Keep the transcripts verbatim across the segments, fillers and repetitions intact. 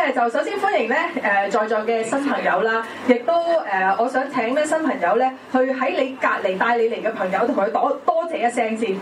咧就首先歡迎咧誒、呃、在座嘅新朋友啦，亦都誒、呃、我想請咧新朋友咧去喺你隔離帶你嚟嘅朋友同佢多多謝一聲先，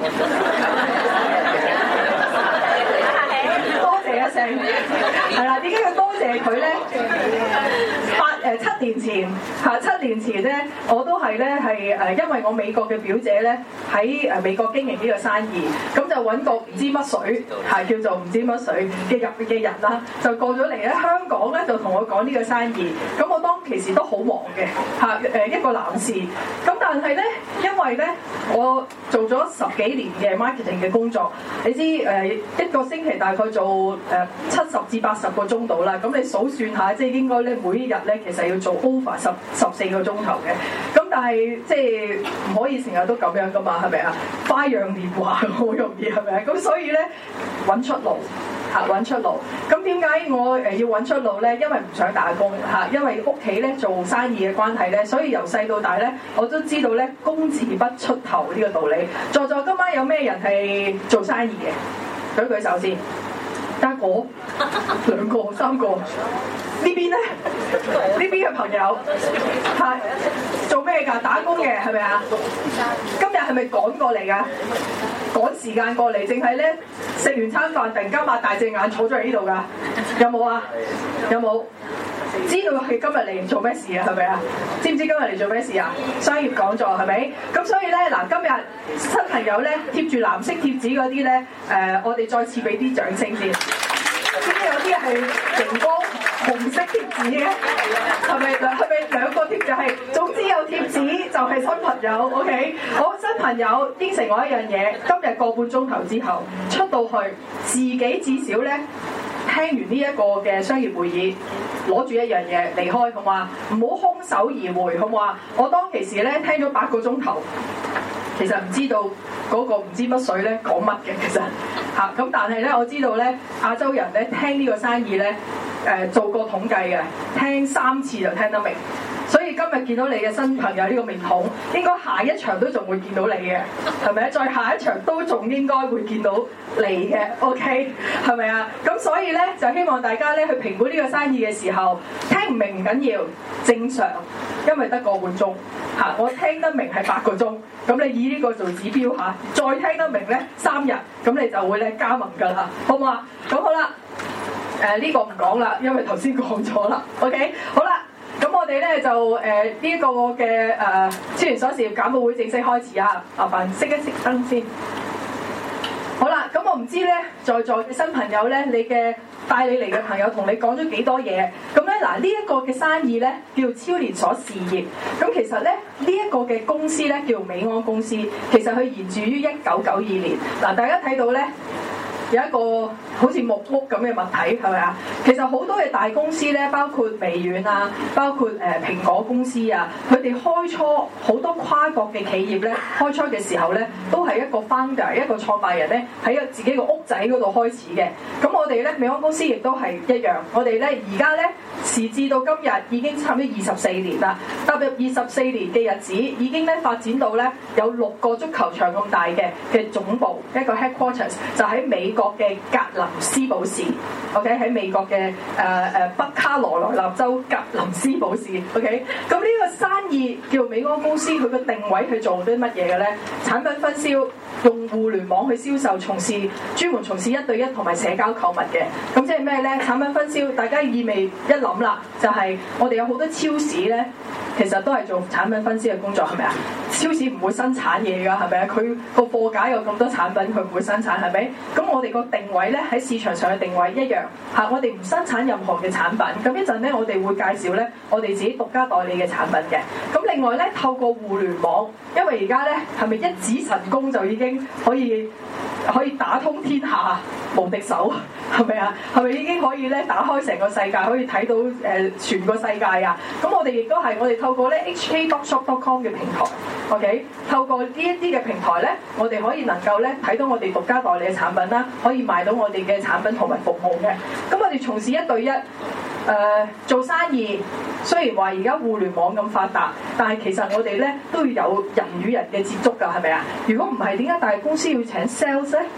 多謝一聲，係啦，點解要多謝佢咧？八誒七年前嚇，七年前咧我都係咧係誒，因為我美國嘅表姐咧喺誒美國經營呢個生意，咁就揾個唔知乜水係叫做唔知乜水嘅入嘅人啦，就過咗嚟咧香港咧就同我講呢個生意，咁我當其時都好忙嘅嚇誒一個男士，咁但係咧因為咧我做咗十幾年嘅 marketing 嘅工作，你知誒一個星期大概做誒七十至八十個鐘度啦，咁你數算下，即係應該咧每一日咧其實要做 over 十十四個鐘頭嘅，咁但係即係唔可以成日都咁樣噶嘛，係咪啊？花樣年華好容易係咪啊？咁所以咧揾出路嚇，揾出路。咁點解我誒要揾出路咧？因為唔想打工嚇，因為屋企咧做生意嘅關係咧，所以由細到大咧我都知道咧工字不出頭呢個道理。在座今晚有咩人係做生意嘅？舉舉手先。得一個、兩個、三個。呢邊咧？呢邊嘅朋友係做咩㗎？打工嘅係咪啊？今日係咪趕過嚟㗎？趕時間過嚟，淨係咧食完餐飯，突然間擘大隻眼坐咗喺呢度㗎？有冇啊？有冇？知道佢今日嚟做咩事啊？係咪啊？知唔知今日嚟做咩事啊？商業講座係咪？咁所以咧嗱，今日新朋友咧貼住藍色貼紙嗰啲咧，誒，我哋再次俾啲掌聲先。知唔知有啲係熒光紅色貼紙嘅？係咪兩係咪兩個貼紙？係總之有貼紙就係新朋友。OK， 好，新朋友應承我一樣嘢，今日個半鐘頭之後出到去，自己至少咧。聽完呢一個嘅商業會議，攞住一樣嘢離開，好嘛？唔好空手而回，好嘛？我當其時咧聽咗八個鐘頭，其實唔知道嗰個唔知乜水咧講乜嘅，其實嚇咁，但係咧我知道咧亞洲人咧聽呢個生意咧誒、呃、做過統計嘅，聽三次就聽得明。所以今日見到你嘅新朋友呢個面孔，應該下一場都仲會見到你嘅，係咪啊？再下一場都仲應該會見到你嘅 ，OK， 係咪啊？咁所以咧就希望大家咧去評估呢個生意嘅時候，聽唔明唔緊要，正常，因為得個半鐘嚇，我聽得明係八個鐘，咁你以呢個做指標嚇，再聽得明咧三日，咁你就會咧加盟㗎啦，好唔好啊？咁好啦，誒、呃、呢、這個唔講啦，因為頭先講咗啦 ，OK， 好啦。咁我哋咧就誒呢、呃這個嘅誒超連鎖事業簡報會正式開始啊！麻煩熄一熄燈先。好啦，咁我唔知咧，在座嘅新朋友咧，你嘅帶你嚟嘅朋友同你講咗幾多嘢？咁咧嗱，呢、這、一個嘅生意咧叫超連鎖事業。咁其實咧呢一、這個嘅公司咧叫美安公司，其實佢源自於一九九二年。嗱，大家睇到咧。有一個好似木屋咁嘅物體，係咪啊？其實好多嘅大公司咧，包括微軟啊，包括誒、呃、蘋果公司啊，佢哋開初好多跨國嘅企業咧，開初嘅時候咧，都係一個 founder 一個創辦人咧喺自己個屋仔嗰度開始嘅。咁我哋咧美安公司亦都係一樣，我哋咧而家咧時至到今日已經差唔多二十四年啦，踏入二十四年嘅日子，已經咧發展到咧有六個足球場咁大嘅嘅總部，一個 headquarters 就喺美國嘅格林斯堡市 ，OK 喺美國嘅誒誒北卡羅來納州格林斯堡市 ，OK 咁呢個生意叫美安公司，佢個定位去做啲乜嘢嘅咧？產品分銷，用互聯網去銷售，從事專門從事一對一同埋社交購物嘅。咁即係咩咧？產品分銷，大家意味一諗啦，就係、是、我哋有好多超市咧。其實都係做產品分析嘅工作，係咪啊？超市唔會生產嘢㗎，係咪啊？佢個貨架有咁多產品，佢唔會生產，係咪？咁我哋個定位咧喺市場上嘅定位一樣嚇，我哋唔生產任何嘅產品。咁一陣咧，我哋會介紹咧我哋自己獨家代理嘅產品嘅。咁另外咧，透過互聯網，因為而家咧係咪一指神功就已經可以可以打通天下無敵手，係咪啊？係咪已經可以咧打開成個世界，可以睇到誒、呃、全個世界啊？咁我哋亦都係我哋透過咧 H K dot shop dot com 嘅平台 ，OK， 透過呢一啲嘅平台咧，我哋可以能夠咧睇到我哋獨家代理嘅產品啦，可以賣到我哋嘅產品同埋服務嘅。咁我哋從事一對一誒、呃、做生意，雖然話而家互聯網咁發達，但係其實我哋咧都要有人與人嘅接觸㗎，係咪啊？如果唔係，點解大公司要請 sales 咧？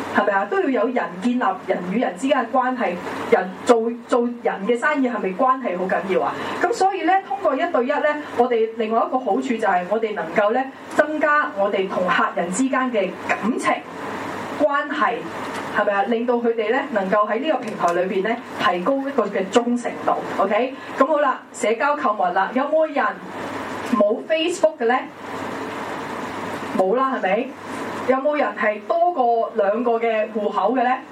係咪啊？都要有人建立人與人之間嘅關係，人做做人嘅生意係咪關係好緊要啊？咁所以咧，通過一對一咧，我哋另外一個好處就係我哋能夠咧增加我哋同客人之間嘅感情關係，係咪啊？令到佢哋咧能夠喺呢個平台裏邊咧提高一個嘅忠誠度。OK，咁好啦，社交購物啦，有冇人冇 Facebook 嘅咧？冇啦，係咪？有冇人係多過兩個嘅戶口嘅咧？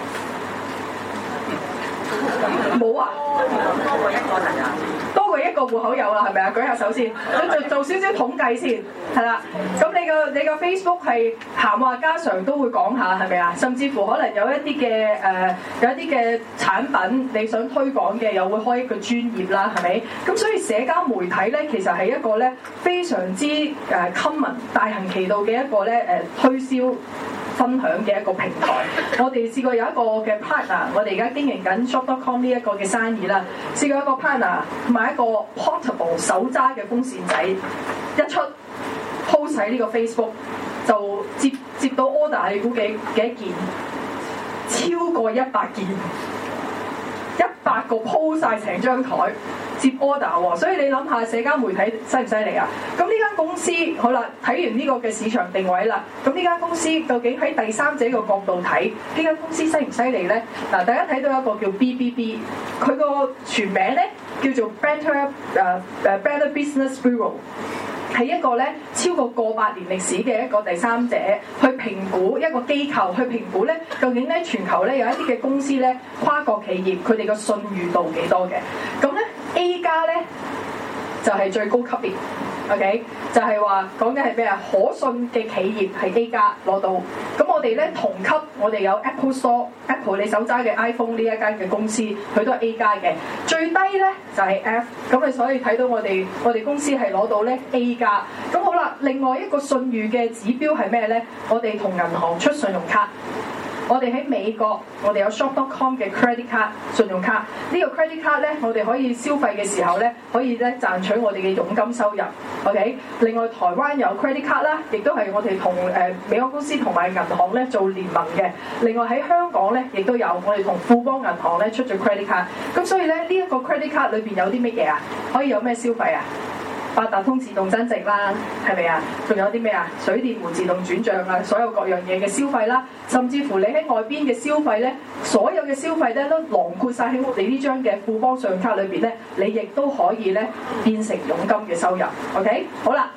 冇啊！多過一個人啊！多過一個戶口有啦，係咪啊？舉下手先，做做少少統計先，係啦。咁你個你個 Facebook 係閒話家常都會講下，係咪啊？甚至乎可能有一啲嘅誒，有一啲嘅產品你想推廣嘅，又會開一個專頁啦，係咪？咁所以社交媒體咧，其實係一個咧非常之誒 common 大行其道嘅一個咧誒推銷分享嘅一個平台。我哋試過有一個嘅 partner， 我哋而家經營緊 shop dot com 呢一個嘅生意啦。試過一個 partner 買一個 portable 手揸嘅風扇仔，一出 post 喺呢個 Facebook 就接接到 order， 你估幾幾多件？超過一百件，一百個 post 曬成張台。接 order 喎，所以你諗下社交媒體犀唔犀利啊？咁呢間公司好啦，睇完呢個嘅市場定位啦，咁呢間公司究竟喺第三者嘅角度睇，呢間公司犀唔犀利咧？嗱，大家睇到一個叫 B B B， 佢個全名咧叫做 Better 誒誒 Better Business Bureau。係一個咧超過過百年歷史嘅一個第三者去評估一個機構去評估咧，究竟咧全球咧有一啲嘅公司咧跨國企業佢哋個信譽度幾多嘅？咁咧 A 加咧就係、是、最高級別 ，OK 就係話講緊係咩啊？可信嘅企業係 A 加攞到。咁我哋咧同級，我哋有 Apple Store，Apple 你手揸嘅 iPhone 呢一間嘅公司，佢都係 A 加嘅。最低咧就係、是、F， 咁你所以睇到我哋我哋公司係攞到咧 A 加。咁好啦，另外一個信譽嘅指標係咩咧？我哋同銀行出信用卡。我哋喺美國，我哋有 shop dot com 嘅 credit card 信用卡。呢、這個 credit card 咧，我哋可以消費嘅時候咧，可以咧賺取我哋嘅佣金收入。OK。另外台灣有 credit card 啦，亦都係我哋同誒美國公司同埋銀行咧做聯盟嘅。另外喺香港咧，亦都有我哋同富邦銀行咧出咗 credit card。咁所以咧，呢、這、一個 credit card 裏邊有啲乜嘢啊？可以有咩消費啊？八達通自動增值啦，係咪啊？仲有啲咩啊？水電煤自動轉帳啊，所有各樣嘢嘅消費啦，甚至乎你喺外邊嘅消費咧，所有嘅消費咧都囊括晒喺我哋呢張嘅富邦信用卡裏邊咧，你亦都可以咧變成佣金嘅收入。OK， 好啦，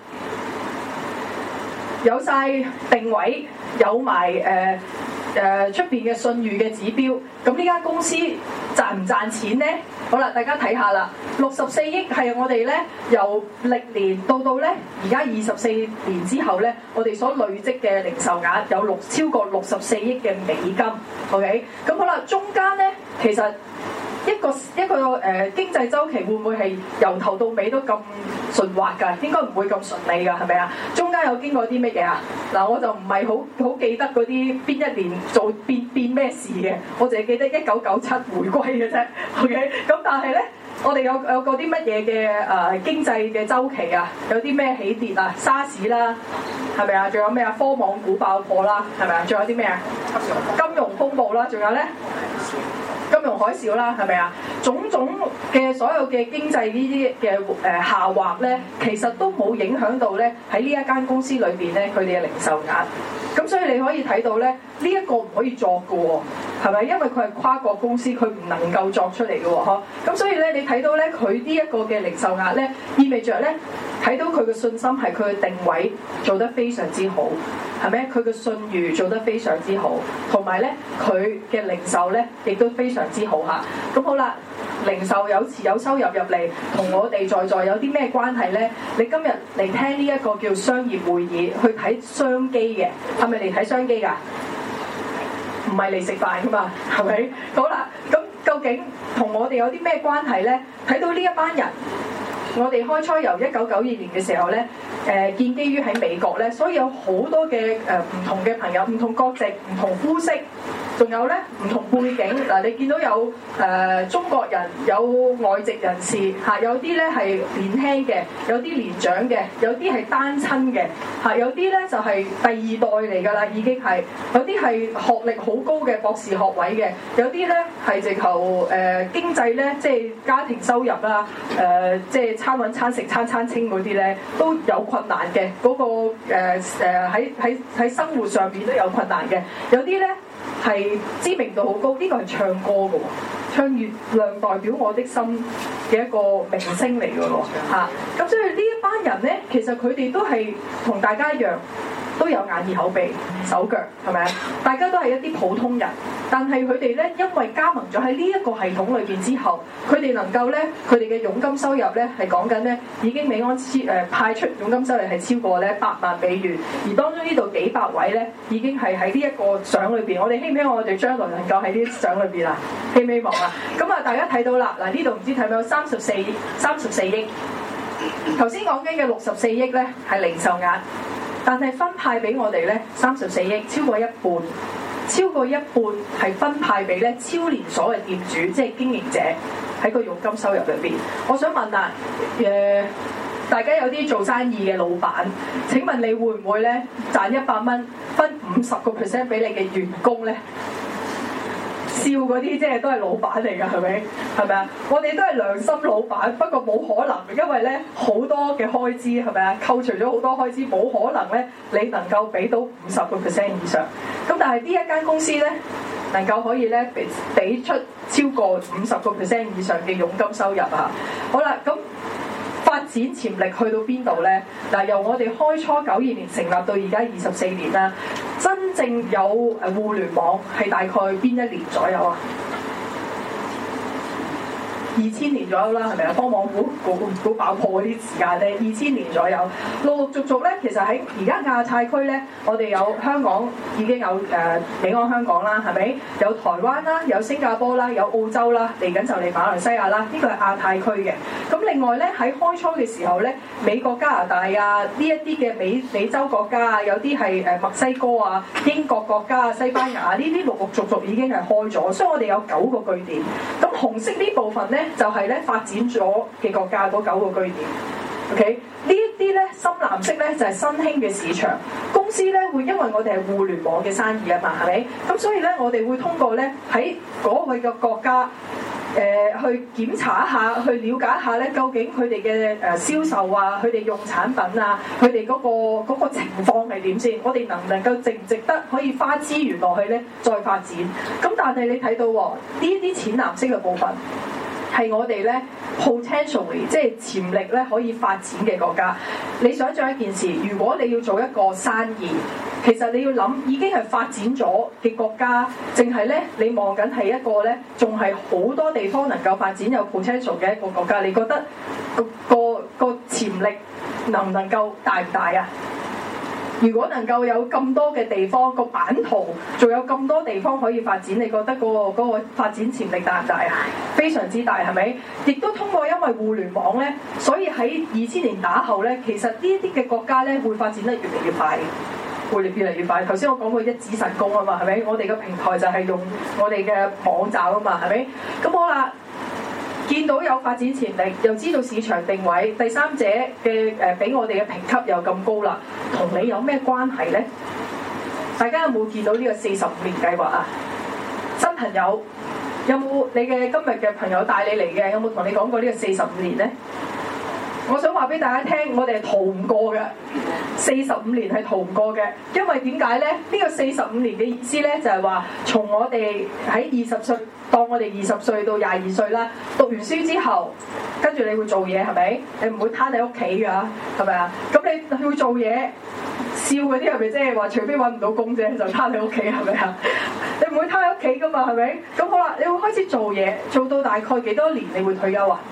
有晒定位，有埋誒誒出邊嘅信譽嘅指標，咁呢間公司賺唔賺錢咧？好啦，大家睇下啦，六十四億係我哋咧由歷年到到咧而家二十四年之後咧，我哋所累積嘅零售額有六超過六十四億嘅美金。OK， 咁好啦，中間咧其實一個一個誒、呃、經濟週期會唔會係由頭到尾都咁順滑㗎？應該唔會咁順利㗎，係咪啊？中間有經過啲乜嘢啊？嗱，我就唔係好好記得嗰啲邊一年做變變咩事嘅，我淨係記得一九九七回歸嘅啫。OK， 咁但係咧，我哋有有嗰啲乜嘢嘅誒經濟嘅週期啊？有啲咩起跌啊？沙士啦，係咪啊？仲有咩啊？科網股爆破啦，係咪啊？仲有啲咩啊？金融風暴啦，仲有咧？金融海嘯啦，係咪啊？種種嘅所有嘅經濟呢啲嘅誒下滑咧，其實都冇影響到咧喺呢一間公司裏邊咧佢哋嘅零售額。咁所以你可以睇到咧，呢、這、一個唔可以作嘅喎，係咪？因為佢係跨國公司，佢唔能夠作出嚟嘅喎，嗬。咁所以咧，你睇到咧佢呢一個嘅零售額咧，意味着咧睇到佢嘅信心係佢嘅定位做得非常之好。係咪？佢嘅信譽做得非常之好，同埋咧佢嘅零售咧亦都非常之好嚇。咁好啦，零售有持有收入入嚟，同我哋在座有啲咩關係咧？你今日嚟聽呢一個叫商業會議，去睇商機嘅，係咪嚟睇商機㗎？唔係嚟食飯㗎嘛，係咪？好啦，咁究竟同我哋有啲咩關係咧？睇到呢一班人。我哋開初由一九九二年嘅時候咧，誒、呃、建基於喺美國咧，所以有好多嘅誒唔同嘅朋友、唔同國籍、唔同膚色仲有咧唔同背景嗱，你見到有誒、呃、中國人，有外籍人士嚇，有啲咧係年輕嘅，有啲年長嘅，有啲係單親嘅嚇，有啲咧就係第二代嚟㗎啦，已經係有啲係學歷好高嘅博士學位嘅，有啲咧係直頭誒經濟咧，即係家庭收入啦，誒、呃、即係餐揾餐食餐餐清嗰啲咧都有困難嘅，嗰、那個誒誒喺喺喺生活上面都有困難嘅，有啲咧係知名度好高，呢、這個係唱歌嘅喎，唱《月亮代表我的心》嘅一個明星嚟嘅喎嚇，咁所以呢一班人咧，其實佢哋都係同大家一樣，都有眼耳口鼻手腳，係咪啊？大家都係一啲普通人，但係佢哋咧，因為加盟咗喺呢一個系統裏邊之後，佢哋能夠咧，佢哋嘅佣金收入咧係講緊咧，已經美安超誒派出佣金收入係超過咧百萬美元，而當中呢度幾百位咧，已經係喺呢一個獎裏邊。我哋希唔希望我哋將來能夠喺呢啲獎裏邊啊？希唔希望啊？咁啊，大家睇到啦，嗱呢度唔知睇唔睇到三十四三十四億，頭先講緊嘅六十四億咧係零售額。但係分派俾我哋咧三十四億，超過一半，超過一半係分派俾咧超連鎖嘅店主，即係經營者喺個佣金收入裏邊。我想問啊，誒、呃，大家有啲做生意嘅老闆，請問你會唔會咧賺一百蚊分五十個 percent 俾你嘅員工咧？笑嗰啲即係都係老闆嚟㗎，係咪？係咪啊？我哋都係良心老闆，不過冇可能，因為咧好多嘅開支係咪啊？扣除咗好多開支，冇可能咧你能夠俾到五十個 percent 以上。咁但係呢一間公司咧，能夠可以咧俾俾出超過五十個 percent 以上嘅佣金收入啊！好啦，咁發展潛力去到邊度咧？嗱，由我哋開初九二年成立到而家二十四年啦，真正有誒互聯網係大概邊一年左右啊？二千年左右啦，係咪啊？科網股股股爆破嗰啲時間咧，二千年左右，陸陸續續咧，其實喺而家亞太區咧，我哋有香港已經有誒、呃、美安香港啦，係咪？有台灣啦，有新加坡啦，有澳洲啦，嚟緊就嚟馬來西亞啦，呢個係亞太區嘅。咁另外咧喺開初嘅時候咧，美國、加拿大啊，呢一啲嘅美美洲國家啊，有啲係誒墨西哥啊、英國國家啊、西班牙啊，呢啲陸陸續續已經係開咗，所以我哋有九個據點。咁紅色呢部分咧，就係咧發展咗嘅國家嗰九個據點 ，OK？ 呢一啲咧深藍色咧就係新興嘅市場公司咧，會因為我哋係互聯網嘅生意啊嘛，係咪？咁所以咧，我哋會通過咧喺嗰個嘅國家誒、呃、去檢查一下，去了解一下咧，究竟佢哋嘅誒銷售啊，佢哋用產品啊，佢哋嗰個嗰個情況係點先？我哋能唔能夠值唔值得可以花資源落去咧再發展？咁但係你睇到呢一啲淺藍色嘅部分，係我哋咧 potentially 即係潛力咧可以發展嘅國家。你想象一件事，如果你要做一個生意，其實你要諗已經係發展咗嘅國家，淨係咧你望緊係一個咧，仲係好多地方能夠發展有 potential 嘅一個國家。你覺得個個個潛力能唔能夠大唔大啊？如果能夠有咁多嘅地方，個版圖仲有咁多地方可以發展，你覺得嗰個嗰個發展潛力大唔大啊？非常之大，係咪？亦都通過因為互聯網咧，所以喺二千年打後咧，其實呢一啲嘅國家咧會發展得越嚟越快，會越嚟越快。頭先我講過一指神功啊嘛，係咪？我哋嘅平台就係用我哋嘅網站啊嘛，係咪？咁好啦。見到有發展潛力，又知道市場定位，第三者嘅誒俾我哋嘅評級又咁高啦，同你有咩關係咧？大家有冇見到呢個四十五年計劃啊？新朋友有冇你嘅今日嘅朋友帶你嚟嘅？有冇同你講過呢個四十五年咧？我想話俾大家聽，我哋係逃唔過嘅，四十五年係逃唔過嘅，因為點解咧？呢個四十五年嘅意思咧，就係話從我哋喺二十歲，當我哋二十歲到廿二歲啦，讀完書之後，跟住你會做嘢係咪？你唔會攤喺屋企㗎，係咪啊？咁你會做嘢，笑嗰啲係咪即係話，除非揾唔到工啫，就攤喺屋企係咪啊？你唔會攤喺屋企㗎嘛，係咪？咁好啦，你會開始做嘢，做到大概幾多年你會退休啊？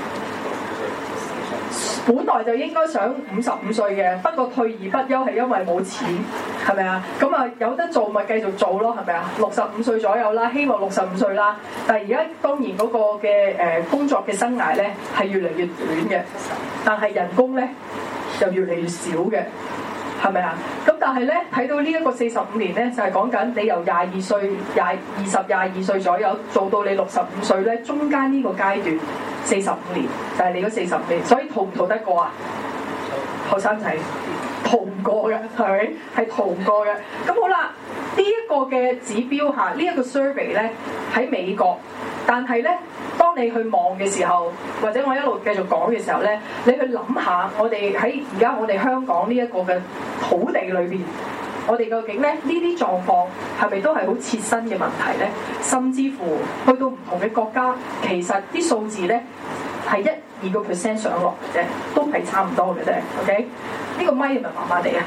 本來就應該想五十五歲嘅，不過退而不休係因為冇錢，係咪啊？咁啊有得做咪繼續做咯，係咪啊？六十五歲左右啦，希望六十五歲啦。但係而家當然嗰個嘅誒工作嘅生涯咧係越嚟越短嘅，但係人工咧就越嚟越少嘅， 係咪啊？咁但係咧睇到呢一個四十五年咧，就係講緊你由廿二歲、廿二十、廿二歲左右做到你六十五歲咧，中間呢個階段四十五年就係、是、你嗰四十五年，所以逃唔逃得過啊？後生仔逃唔過嘅，係咪？係逃唔過嘅。咁好啦，呢、這、一個嘅指標下，這個、呢一個 survey 咧喺美國，但係咧。當你去望嘅時候，或者我一路繼續講嘅時候咧，你去諗下，我哋喺而家我哋香港呢一個嘅土地裏邊，我哋究竟咧呢啲狀況係咪都係好切身嘅問題咧？甚至乎去到唔同嘅國家，其實啲數字咧係一二個 percent 上落嘅啫，都係差唔多嘅啫。OK， 呢個咪係咪麻麻地啊？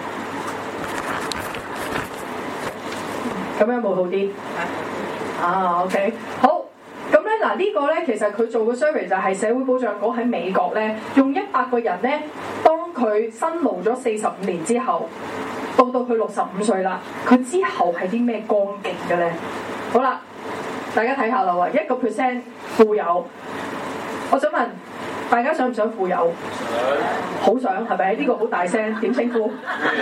咁樣冇好啲啊 ？OK， 好。咁咧嗱，呢個咧其實佢做嘅 survey 就係社會保障局喺美國咧，用一百個人咧，當佢辛勞咗四十五年之後，到到佢六十五歲啦，佢之後係啲咩光景嘅咧？好啦，大家睇下啦喎，一個 percent 富有，我想問大家想唔想富有？好想係咪？呢、這個好大聲，點稱呼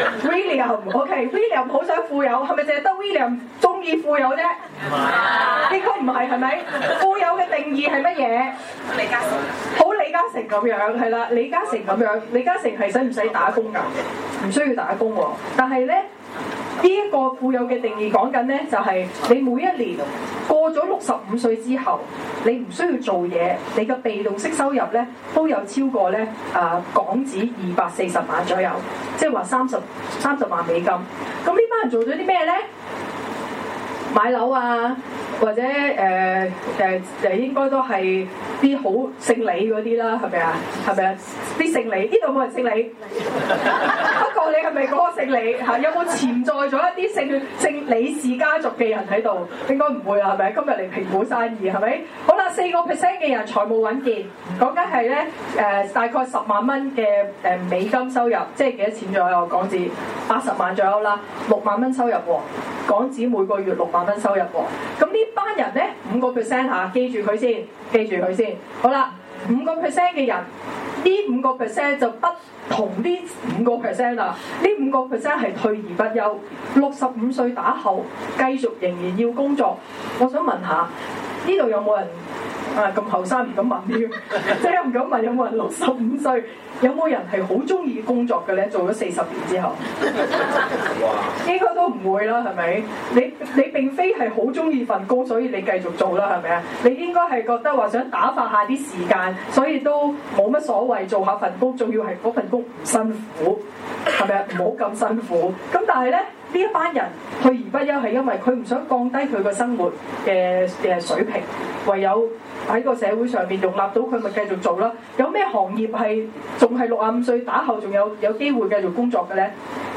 ？William，OK，William 好想富有，係咪淨係得 William 中意富有啫？應該唔係，係咪？富有嘅定義係乜嘢？李嘉誠，好李嘉誠咁樣，係啦，李嘉誠咁樣，李嘉誠係使唔使打工㗎？唔需要打工喎，但係咧。呢一個富有嘅定義講緊咧，就係你每一年過咗六十五歲之後，你唔需要做嘢，你嘅被動式收入咧都有超過咧啊、呃、港紙二百四十萬左右，即係話三十三十萬美金。咁呢班人做咗啲咩咧？買樓啊，或者誒誒誒，應該都係啲好姓李嗰啲啦，係咪啊？係咪啊？啲姓李，呢度冇人姓李。不過你係咪嗰個姓李嚇？有冇潛在咗一啲姓姓李氏家族嘅人喺度？應該唔會啦，係咪？今日嚟評估生意係咪？好啦，四個 percent 嘅人財務穩健，講緊係咧誒大概十萬蚊嘅誒美金收入，即係幾多錢左右？港紙八十萬左右啦，六萬蚊收入喎，港紙每個月六萬蚊收入喎。咁呢班人咧五個 percent 嚇，記住佢先，記住佢先。好啦，五個 percent 嘅人。呢五個 percent 就不同呢五個 percent 啦，呢五個 percent 係退而不休，六十五歲打後繼續仍然要工作。我想問下，呢度有冇人啊咁後生唔敢問添？即係唔敢問有冇人六十五歲？有冇人係好中意工作嘅咧？做咗四十年之後，應該都唔會啦，係咪？你你並非係好中意份工，所以你繼續做啦，係咪啊？你應該係覺得話想打發下啲時間，所以都冇乜所謂做下份工，仲要係嗰份工唔辛苦，係咪啊？唔好咁辛苦。咁但係咧，呢一班人退而不休係因為佢唔想降低佢個生活嘅嘅水平，唯有喺個社會上面容納到佢，咪繼續做啦。有咩行業係仲係六十五歲打後仲有有機會繼續工作嘅咧？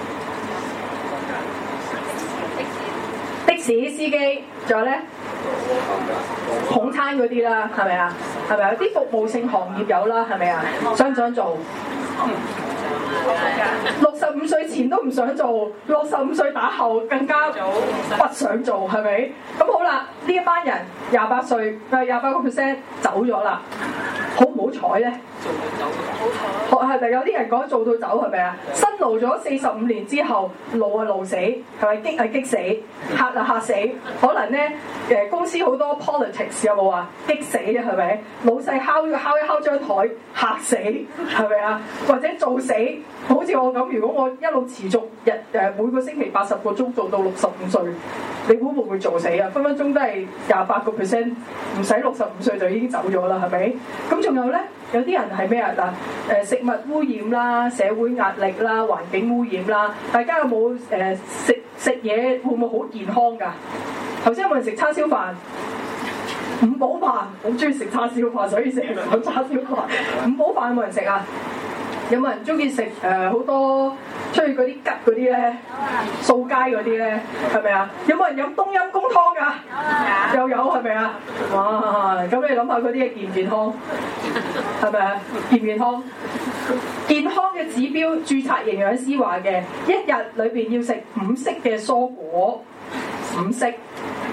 的士司機，仲有咧捧餐嗰啲啦，係咪啊？係咪啊？啲服務性行業有啦，係咪啊？想唔想做？六十五歲前都唔想做，六十五歲打後更加不想做，係咪？咁好啦，呢一班人廿八歲，誒廿八個 percent 走咗啦，好唔好彩咧？做到走，係咪有啲人講做到走係咪啊？辛勞咗四十五年之後，勞啊勞死，係咪激係激死，嚇啊嚇死？可能咧誒公司好多 politics 有冇啊？激死啊係咪？老細敲敲一敲張台嚇死係咪啊？或者做死？好似我咁，如果我一路持續日誒每個星期八十個鐘做到六十五歲，你估會唔會做死啊？分分鐘都係廿八個 percent，唔使六十五歲就已經走咗啦，係咪？咁仲有咧，有啲人係咩啊？嗱，誒食物污染啦、社會壓力啦、環境污染啦，大家有冇誒、呃、食食嘢會唔會好健康㗎？頭先有冇人食叉燒飯？五寶飯，好中意食叉燒飯，所以成日講叉燒飯。五寶飯有冇人食啊？有冇人中意食誒好多出去嗰啲吉嗰啲咧，掃街嗰啲咧，係咪啊？有冇人飲冬陰功湯㗎？又有係咪啊？哇！咁你諗下嗰啲嘢健唔健康？係咪啊？健唔健康？健康嘅指標，註冊營養師話嘅，一日裏邊要食五色嘅蔬果，五色。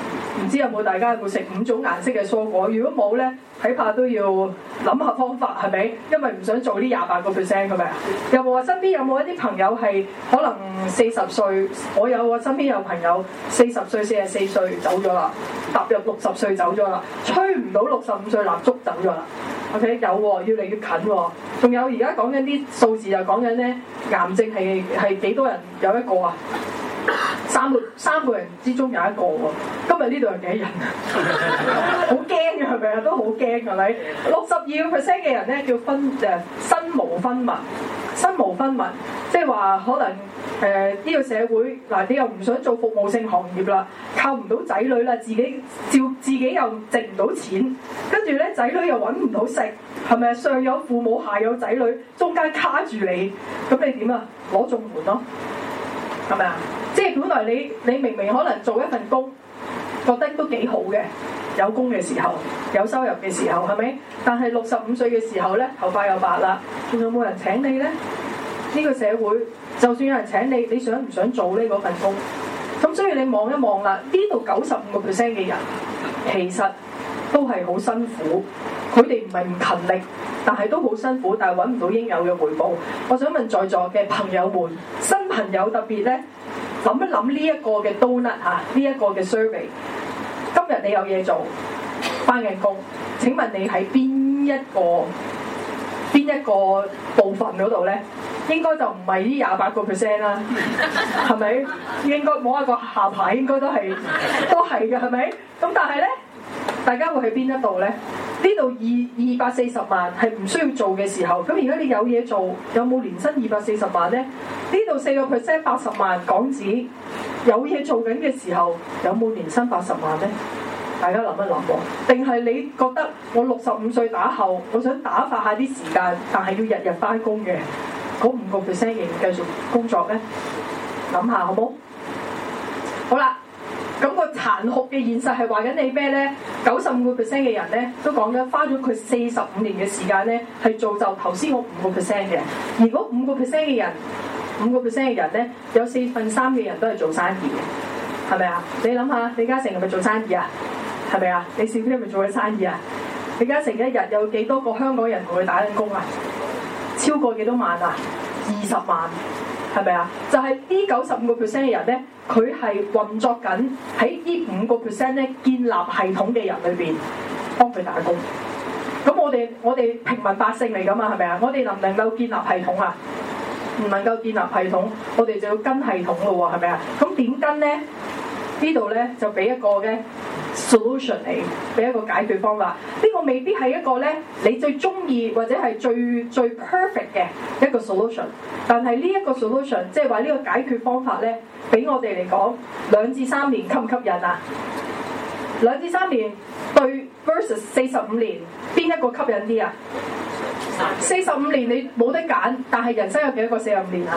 唔知有冇大家有冇食五種顏色嘅蔬果？如果冇咧，睇怕都要諗下方法，係咪？因為唔想做呢廿八個 percent 係咪啊？有冇話身邊有冇一啲朋友係可能四十歲？我有我身邊有朋友四十歲、四十四歲走咗啦，踏入六十歲走咗啦，吹唔到六十五歲蠟燭走咗啦。OK， 有喎、哦，越嚟越近喎、哦。仲有而家講緊啲數字就講緊咧，癌症係係幾多人有一個啊？三個三個人之中有一個喎。今日呢度有幾人啊？好驚嘅係咪啊？都好驚係咪？六十二個 percent 嘅人咧叫分誒身無分文，身無分文，即係話可能誒呢、呃這個社會嗱，你又唔想做服務性行業啦，靠唔到仔女啦，自己照自己又值唔到錢，跟住咧仔女又揾唔到食，係咪？上有父母下有仔女，中間卡住你，咁你點啊？攞綜援咯，係咪啊？即係本來你你明明可能做一份工，覺得都幾好嘅，有工嘅時候，有收入嘅時候，係咪？但係六十五歲嘅時候咧，頭髮又白啦，仲有冇人請你咧？呢個社會就算有人請你，你想唔想做呢嗰份工？咁所以你望一望啦，呢度九十五個 percent 嘅人其實都係好辛苦，佢哋唔係唔勤力，但係都好辛苦，但係揾唔到應有嘅回報。我想問在座嘅朋友們，新朋友特別咧，諗一諗呢一個嘅 donut 嚇，呢一個嘅 survey。今日你有嘢做，返緊工，請問你喺邊一個邊一個部分嗰度咧？應該就唔係呢廿八個 percent 啦，係咪？應該摸一個下排，應該都係都係嘅，係咪？咁但係咧，大家會喺邊一度咧？呢度二二百四十萬係唔需要做嘅時候，咁而家你有嘢做，有冇年薪二百四十萬咧？呢度四個 percent 八十萬港紙，有嘢做緊嘅時候，有冇年薪八十萬咧？大家諗一諗喎，定係你覺得我六十五歲打後，我想打發下啲時間，但係要日日返工嘅？嗰五個 percent 仍然繼續工作咧，諗下好冇？好啦，咁、那個殘酷嘅現實係話緊你咩咧？九十五個 percent 嘅人咧都講咗花咗佢四十五年嘅時間咧，係造就頭先嗰五個 percent 嘅。而嗰五個 percent 嘅人，五個 percent 嘅人咧，有四分三嘅人都係做生意嘅，係咪啊？你諗下，李嘉誠係咪做生意啊？係咪啊？你小編係咪做緊生意啊？李嘉誠一日有幾多個香港人同佢打緊工啊？超過幾多萬啊？二十萬，係咪啊？就係呢九十五個 percent 嘅人咧，佢係運作緊喺呢五個 percent 咧建立系統嘅人裏邊幫佢打工。咁我哋我哋平民百姓嚟㗎嘛，係咪啊？我哋能唔能夠建立系統啊？唔能夠建立系統，我哋就要跟系統咯喎，係咪啊？咁點跟咧？呢度咧就俾一個嘅 solution 嚟，俾一個解決方法。呢、這個未必係一個咧你最中意或者係最最 perfect 嘅一個 solution，但係呢一個 solution 即係話呢個解決方法咧，俾我哋嚟講兩至三年吸唔吸引啊？兩至三年對 versus 四十五年，邊一個吸引啲啊？四十五年你冇得揀，但係人生有幾多個四十五年啊？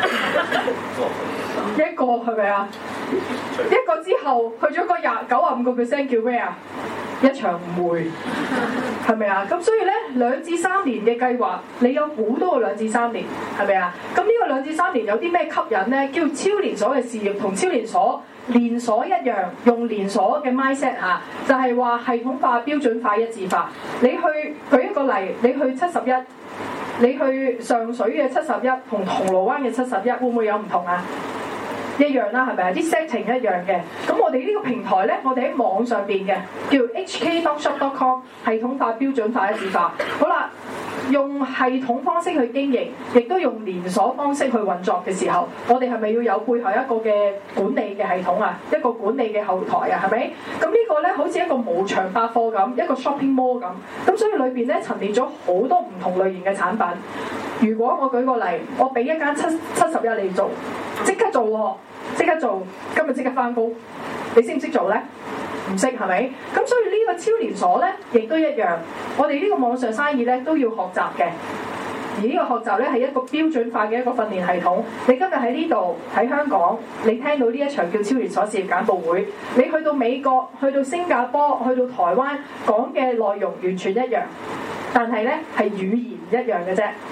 一個係咪啊？一個之後去咗個廿九啊五個 percent 叫咩啊？一場誤會係咪啊？咁所以咧兩至三年嘅計劃，你有好多個兩至三年係咪啊？咁呢個兩至三年有啲咩吸引咧？叫超連鎖嘅事業同超連鎖連鎖一樣，用連鎖嘅 mindset 嚇，就係話系統化、標準化、一致化。你去舉一個例，你去七十一，你去上水嘅七十一同銅鑼灣嘅七十一，會唔會有唔同啊？一樣啦，係咪啊？啲 setting 一樣嘅。咁我哋呢個平台咧，我哋喺網上邊嘅叫 h k dot shop dot com， 系統化、標準化、一致化。好啦，用系統方式去經營，亦都用連鎖方式去運作嘅時候，我哋係咪要有背後一個嘅管理嘅系統啊？一個管理嘅後台啊？係咪？咁呢個咧好似一個無牆百貨咁，一個 shopping mall 咁。咁所以裏邊咧陳列咗好多唔同類型嘅產品。如果我舉個例，我俾一間七七十一你做，即刻做喎！即刻做，今日即刻返工，你識唔識做咧？唔識係咪？咁所以呢個超連鎖咧，亦都一樣。我哋呢個網上生意咧都要學習嘅，而呢個學習咧係一個標準化嘅一個訓練系統。你今日喺呢度喺香港，你聽到呢一場叫超連鎖事業簡報會，你去到美國、去到新加坡、去到台灣講嘅內容完全一樣，但係咧係語言一樣嘅啫。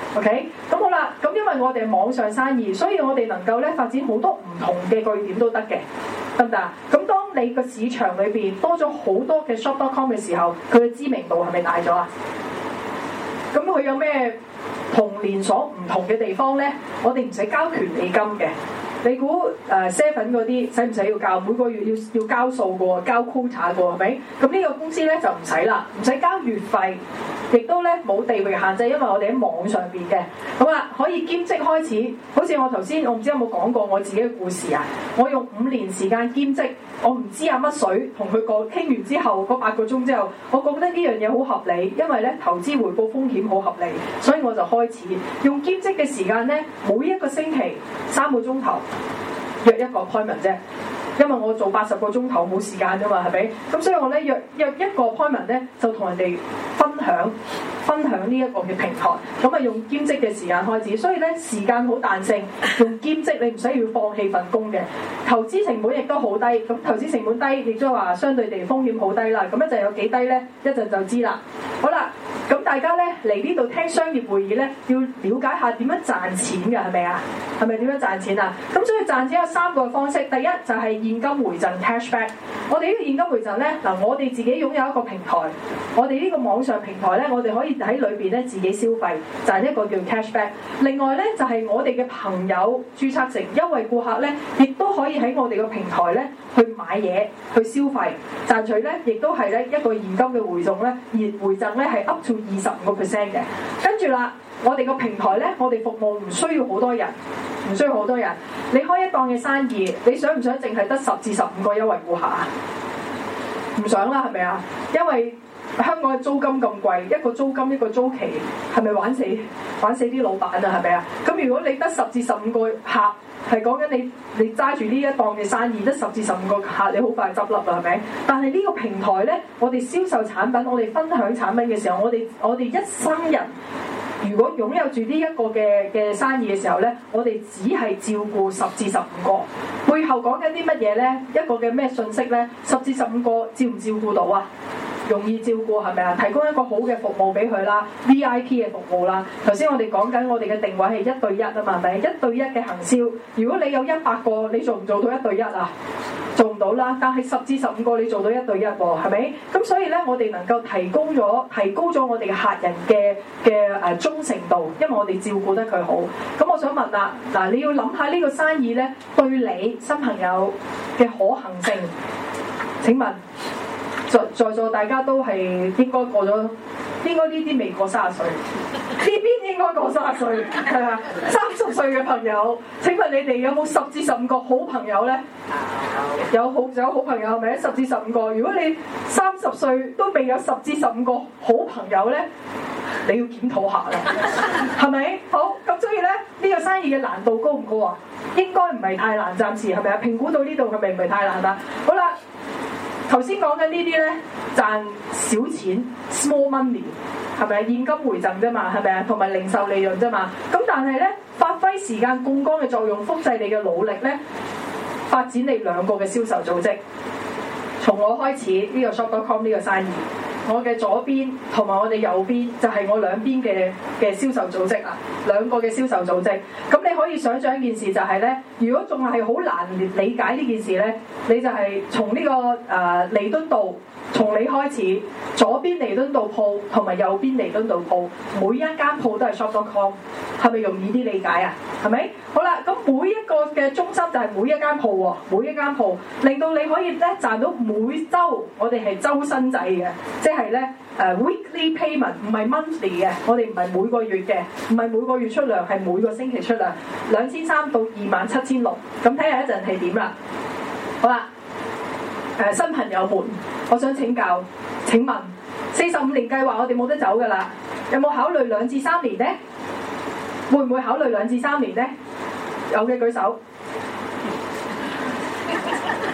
OK， 咁好啦，咁因為我哋係網上生意，所以我哋能夠咧發展好多唔同嘅據點都得嘅，得唔得啊？咁當你個市場裏邊多咗好多嘅 shop dot com 嘅時候，佢嘅知名度係咪大咗啊？咁佢有咩同連鎖唔同嘅地方咧？我哋唔使交權利金嘅。你估誒 seven 嗰啲使唔使要交？每個月要要交數嘅喎，交 quota 嘅喎，係咪？咁呢個公司咧就唔使啦，唔使交月費，亦都咧冇地域限制，因為我哋喺網上邊嘅。咁啊，可以兼職開始，好似我頭先我唔知有冇講過我自己嘅故事啊？我用五年時間兼職，我唔知阿乜水同佢講傾完之後嗰八個鐘之後，我覺得呢樣嘢好合理，因為咧投資回報風險好合理，所以我就開始用兼職嘅時間咧，每一個星期三個鐘頭。約一個 appointment 啫，因為我做八十個鐘頭冇時間啫嘛，係咪？咁所以我咧約約一個 appointment 咧，就同人哋分享分享呢一個嘅平台，咁啊用兼職嘅時間開始，所以咧時間好彈性，用兼職你唔使要放棄份工嘅，投資成本亦都好低，咁投資成本低，亦都話相對地風險好低啦。咁一陣有幾低咧？一陣就知啦。好啦。咁大家咧嚟呢度聽商業會議咧，要了解下點樣賺錢嘅，係咪啊？係咪點樣賺錢啊？咁所以賺錢有三個方式，第一就係現金回贈 cashback。我哋呢個現金回贈咧，嗱我哋自己擁有一個平台，我哋呢個網上平台咧，我哋可以喺裏邊咧自己消費賺一個叫 cashback。另外咧就係我哋嘅朋友註冊成優惠顧客咧，亦都可以喺我哋個平台咧去買嘢去消費賺取咧，亦都係咧一個現金嘅回贈咧，而回贈咧係 up to二十五個 percent 嘅。跟住啦，我哋個平台咧，我哋服務唔需要好多人，唔需要好多人。你開一檔嘅生意，你想唔想淨係得十至十五個優惠顧客啊？唔想啦，係咪啊？因為香港嘅租金咁貴，一個租金一個租期，係咪玩死玩死啲老闆啊？係咪啊？咁如果你得十至十五個客，係講緊你你揸住呢一檔嘅生意，得十至十五個客，你好快執笠啦，係咪？但係呢個平台咧，我哋銷售產品，我哋分享產品嘅時候，我哋我哋一生人如果擁有住呢一個嘅嘅生意嘅時候咧，我哋只係照顧十至十五個，背後講緊啲乜嘢咧？一個嘅咩信息咧？十至十五個照唔照顧到啊？容易照顧係咪啊？提供一個好嘅服務俾佢啦 ，V I P 嘅服務啦。頭先我哋講緊我哋嘅定位係一對一啊嘛，係咪？一對一嘅行銷。如果你有一百個，你做唔做到一對一啊？做唔到啦。但係十至十五個你做到一對一喎，係咪？咁所以咧，我哋能夠提供咗提高咗我哋嘅客人嘅嘅誒忠誠度，因為我哋照顧得佢好。咁我想問啦，嗱，你要諗下呢個生意咧對你新朋友嘅可行性？請問？在在座大家都係應該過咗，應該呢啲未過三十歲，呢邊應該過三十歲，係啊，三十歲嘅朋友，請問你哋有冇十至十五個好朋友咧？有好有好朋友係咪？十至十五個，如果你三十歲都未有十至十五個好朋友咧，你要檢討下啦，係咪？好，咁所以咧，呢個生意嘅難度高唔高啊？應該唔係太難，暫時係咪啊？評估到呢度係咪唔係太難啊？好啦。頭先講緊呢啲咧，賺小錢 small money 係咪啊？現金回贈啫嘛，係咪啊？同埋零售利潤啫嘛。咁但係咧，發揮時間槓桿嘅作用，複製你嘅努力咧，發展你兩個嘅銷售組織。從我開始呢個 shop dot com 呢個生意，我嘅左邊同埋我哋右邊就係我兩邊嘅嘅銷售組織啊，兩個嘅銷售組織。咁你可以想象一件事就係咧，如果仲係好難理解呢件事咧，你就係從呢個誒彌敦道從你開始，左邊彌敦道鋪同埋右邊彌敦道鋪，每一間鋪都係 shop dot com， 係咪容易啲理解啊？係咪？好啦，咁每一個嘅中心就係每一間鋪喎，每一間鋪令到你可以咧賺到每週，我哋係週薪制嘅，即係咧誒 weekly payment， 唔係 monthly 嘅，我哋唔係每個月嘅，唔係每個月出糧，係每個星期出糧，兩千三到二萬七千六，咁睇下一陣係點啦。好啦，誒、呃、新朋友們，我想請教，請問四十五年計劃我哋冇得走㗎啦，有冇考慮兩至三年呢？會唔會考慮兩至三年呢？有嘅舉手。新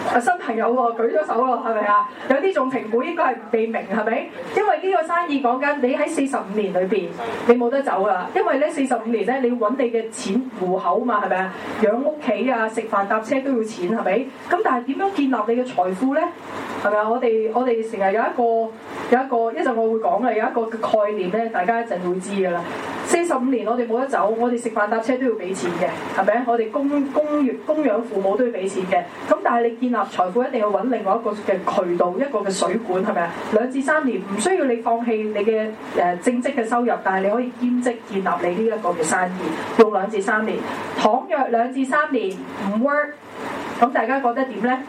朋友喎，舉咗手喎，係咪啊？有啲仲評估應該係未明，係咪？因為呢個生意講緊你喺四十五年裏邊，你冇得走啦。因為咧四十五年咧，你要揾你嘅錢戶口嘛，係咪啊？養屋企啊，食飯搭車都要錢，係咪？咁但係點樣建立你嘅財富咧？係咪啊？我哋我哋成日有一個有一個一陣我會講嘅有一個嘅概念咧，大家一陣會知㗎啦。四十五年我哋冇得走，我哋食飯搭車都要俾錢嘅，係咪？我哋供供供養父母都要俾錢嘅。咁但係你建立財富一定要揾另外一個嘅渠道，一個嘅水管，係咪啊？兩至三年唔需要你放棄你嘅誒正職嘅收入，但係你可以兼職建立你呢一個嘅生意，用兩至三年。倘若兩至三年唔 work， 咁大家覺得點咧？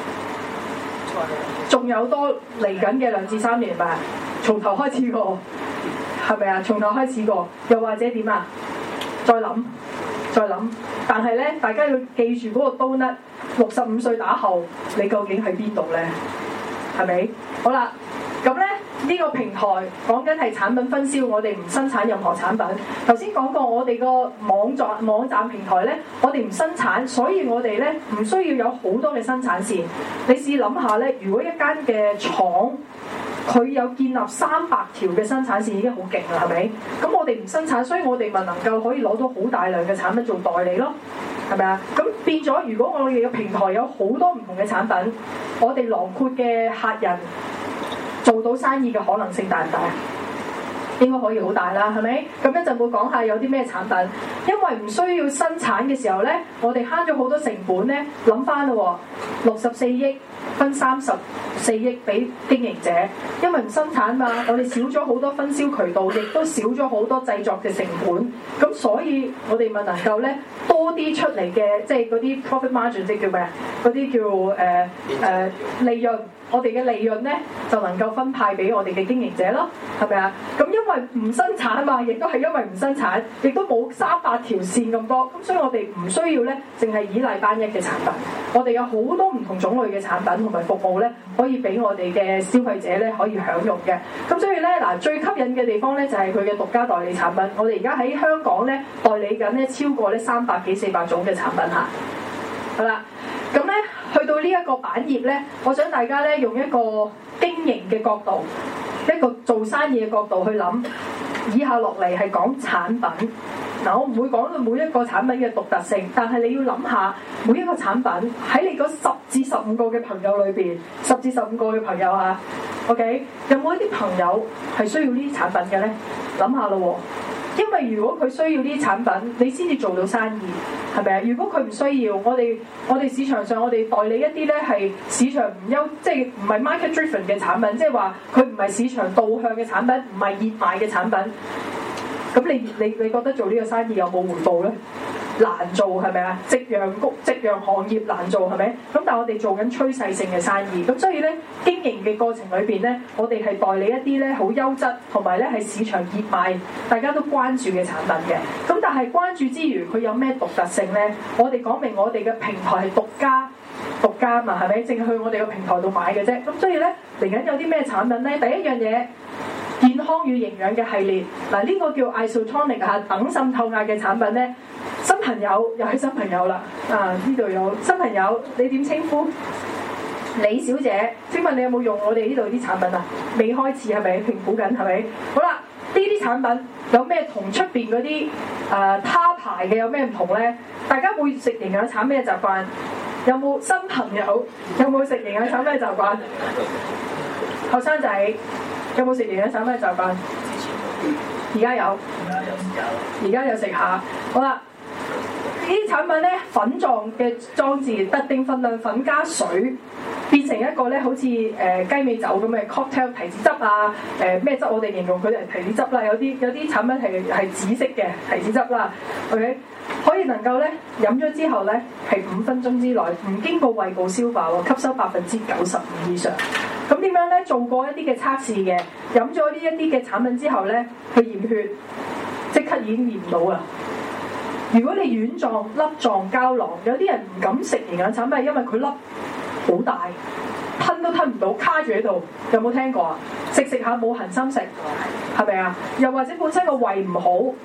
仲有多嚟緊嘅兩至三年嘛？從頭開始過，係咪啊？從頭開始過，又或者點啊？再諗，再諗。但係咧，大家要記住嗰個 donut，六十五歲打後，你究竟喺邊度咧？係咪？好啦，咁咧呢個平台講緊係產品分銷，我哋唔生產任何產品。頭先講過，我哋個網站網站平台咧，我哋唔生產，所以我哋咧唔需要有好多嘅生產線。你試諗下咧，如果一間嘅廠，佢有建立三百條嘅生產線已經好勁啦，係咪？咁我哋唔生產，所以我哋咪能夠可以攞到好大量嘅產品做代理咯，係咪啊？咁變咗，如果我哋嘅平台有好多唔同嘅產品，我哋囊括嘅客人做到生意嘅可能性大唔大？應該可以好大啦，係咪？咁一陣會講下有啲咩產品，因為唔需要生產嘅時候咧，我哋慳咗好多成本咧。諗翻咯，六十四億分三十四億俾經營者，因為唔生產嘛，我哋少咗好多分銷渠道，亦都少咗好多製作嘅成本，咁所以我哋咪能夠咧多啲出嚟嘅，即係嗰啲 profit margin 即係叫咩啊？嗰啲叫誒誒、呃呃、利潤。我哋嘅利潤咧就能夠分派俾我哋嘅經營者咯，係咪啊？咁因為唔生產嘛，亦都係因為唔生產，亦都冇三百條線咁多，咁所以我哋唔需要咧，淨係依賴單一嘅產品。我哋有好多唔同種類嘅產品同埋服務咧，可以俾我哋嘅消費者咧可以享用嘅。咁所以咧嗱，最吸引嘅地方咧就係佢嘅獨家代理產品。我哋而家喺香港咧代理緊咧超過咧三百幾四百種嘅產品嚇。好啦，咁咧。去到呢一個版頁咧，我想大家咧用一個經營嘅角度，一個做生意嘅角度去諗。以下落嚟係講產品。嗱，我唔會講到每一個產品嘅獨特性，但係你要諗下每一個產品喺你嗰十至十五個嘅朋友裏邊，十至十五個嘅朋友嚇 ，OK， 有冇一啲朋友係需要呢啲產品嘅咧？諗下咯喎。因為如果佢需要呢啲產品，你先至做到生意，係咪啊？如果佢唔需要，我哋我哋市場上我哋代理一啲咧係市場唔優，即係唔係 market driven 嘅產品，即係話佢唔係市場導向嘅產品，唔係熱賣嘅產品。咁你你你覺得做呢個生意有冇回報咧？難做係咪啊？夕陽谷夕陽行業難做係咪？咁但係我哋做緊趨勢性嘅生意，咁所以咧經營嘅過程裏邊咧，我哋係代理一啲咧好優質同埋咧係市場熱賣，大家都關注嘅產品嘅。咁但係關注之餘，佢有咩獨特性咧？我哋講明我哋嘅平台係獨家，獨家嘛係咪？淨係去我哋嘅平台度買嘅啫。咁所以咧嚟緊有啲咩產品咧？第一樣嘢。健康與營養嘅系列，嗱、這、呢個叫 Isotonic 嚇，等滲透壓嘅產品咧，新朋友又係新朋友啦，啊呢度有新朋友，你點稱呼？李小姐，請問你有冇用我哋呢度啲產品啊？未開始係咪評估緊係咪？好啦，呢啲產品有咩同出邊嗰啲誒他牌嘅有咩唔同咧？大家會食營養產品嘅習慣？有冇新朋友？有冇食營養產品嘅習慣？後生仔。有冇食營養產品嘅習慣？而家有，而家有食下。好啦，呢啲產品咧粉狀嘅裝置，特定分量粉加水，變成一個咧好似誒、呃、雞尾酒咁嘅 cocktail 提子汁啊，誒、呃、咩汁我哋形容佢哋係提子汁啦。有啲有啲產品係係紫色嘅提子汁啦。OK， 可以能夠咧飲咗之後咧係五分鐘之內唔經過胃部消化喎，吸收百分之九十五以上。咁點樣咧？做過一啲嘅測試嘅，飲咗呢一啲嘅產品之後咧，去驗血，即刻已經驗到啦。如果你軟狀、粒狀、膠囊，有啲人唔敢食營養產品，因為佢粒好大，吞都吞唔到，卡住喺度。有冇聽過啊？食食下冇恆心食，係咪啊？又或者本身個胃唔好，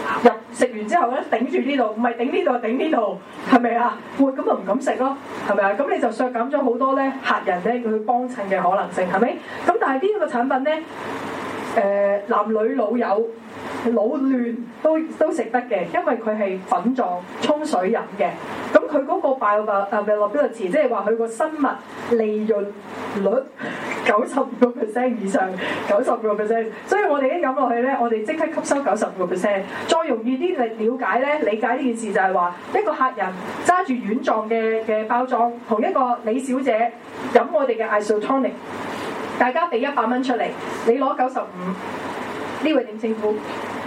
入食完之後咧頂住呢度，唔係頂呢度頂呢度，係咪啊？會咁就唔敢食咯，係咪啊？咁你就削減咗好多咧客人咧去幫襯嘅可能性，係咪？咁但係呢個產品咧，誒、呃、男女老幼老嫩都都食得嘅，因為佢係粉狀沖水飲嘅。咁佢嗰個 bioavailability 即係話佢個生物利潤率九十五個 percent 以上，九十個 percent。所以我哋一飲落去咧，我哋即刻吸收九十五個 percent。再容易啲嚟了解咧，理解呢件事就係話，一個客人揸住軟狀嘅嘅包裝，同一個李小姐飲我哋嘅 isotonic， 大家俾一百蚊出嚟，你攞九十五，呢位點稱呼？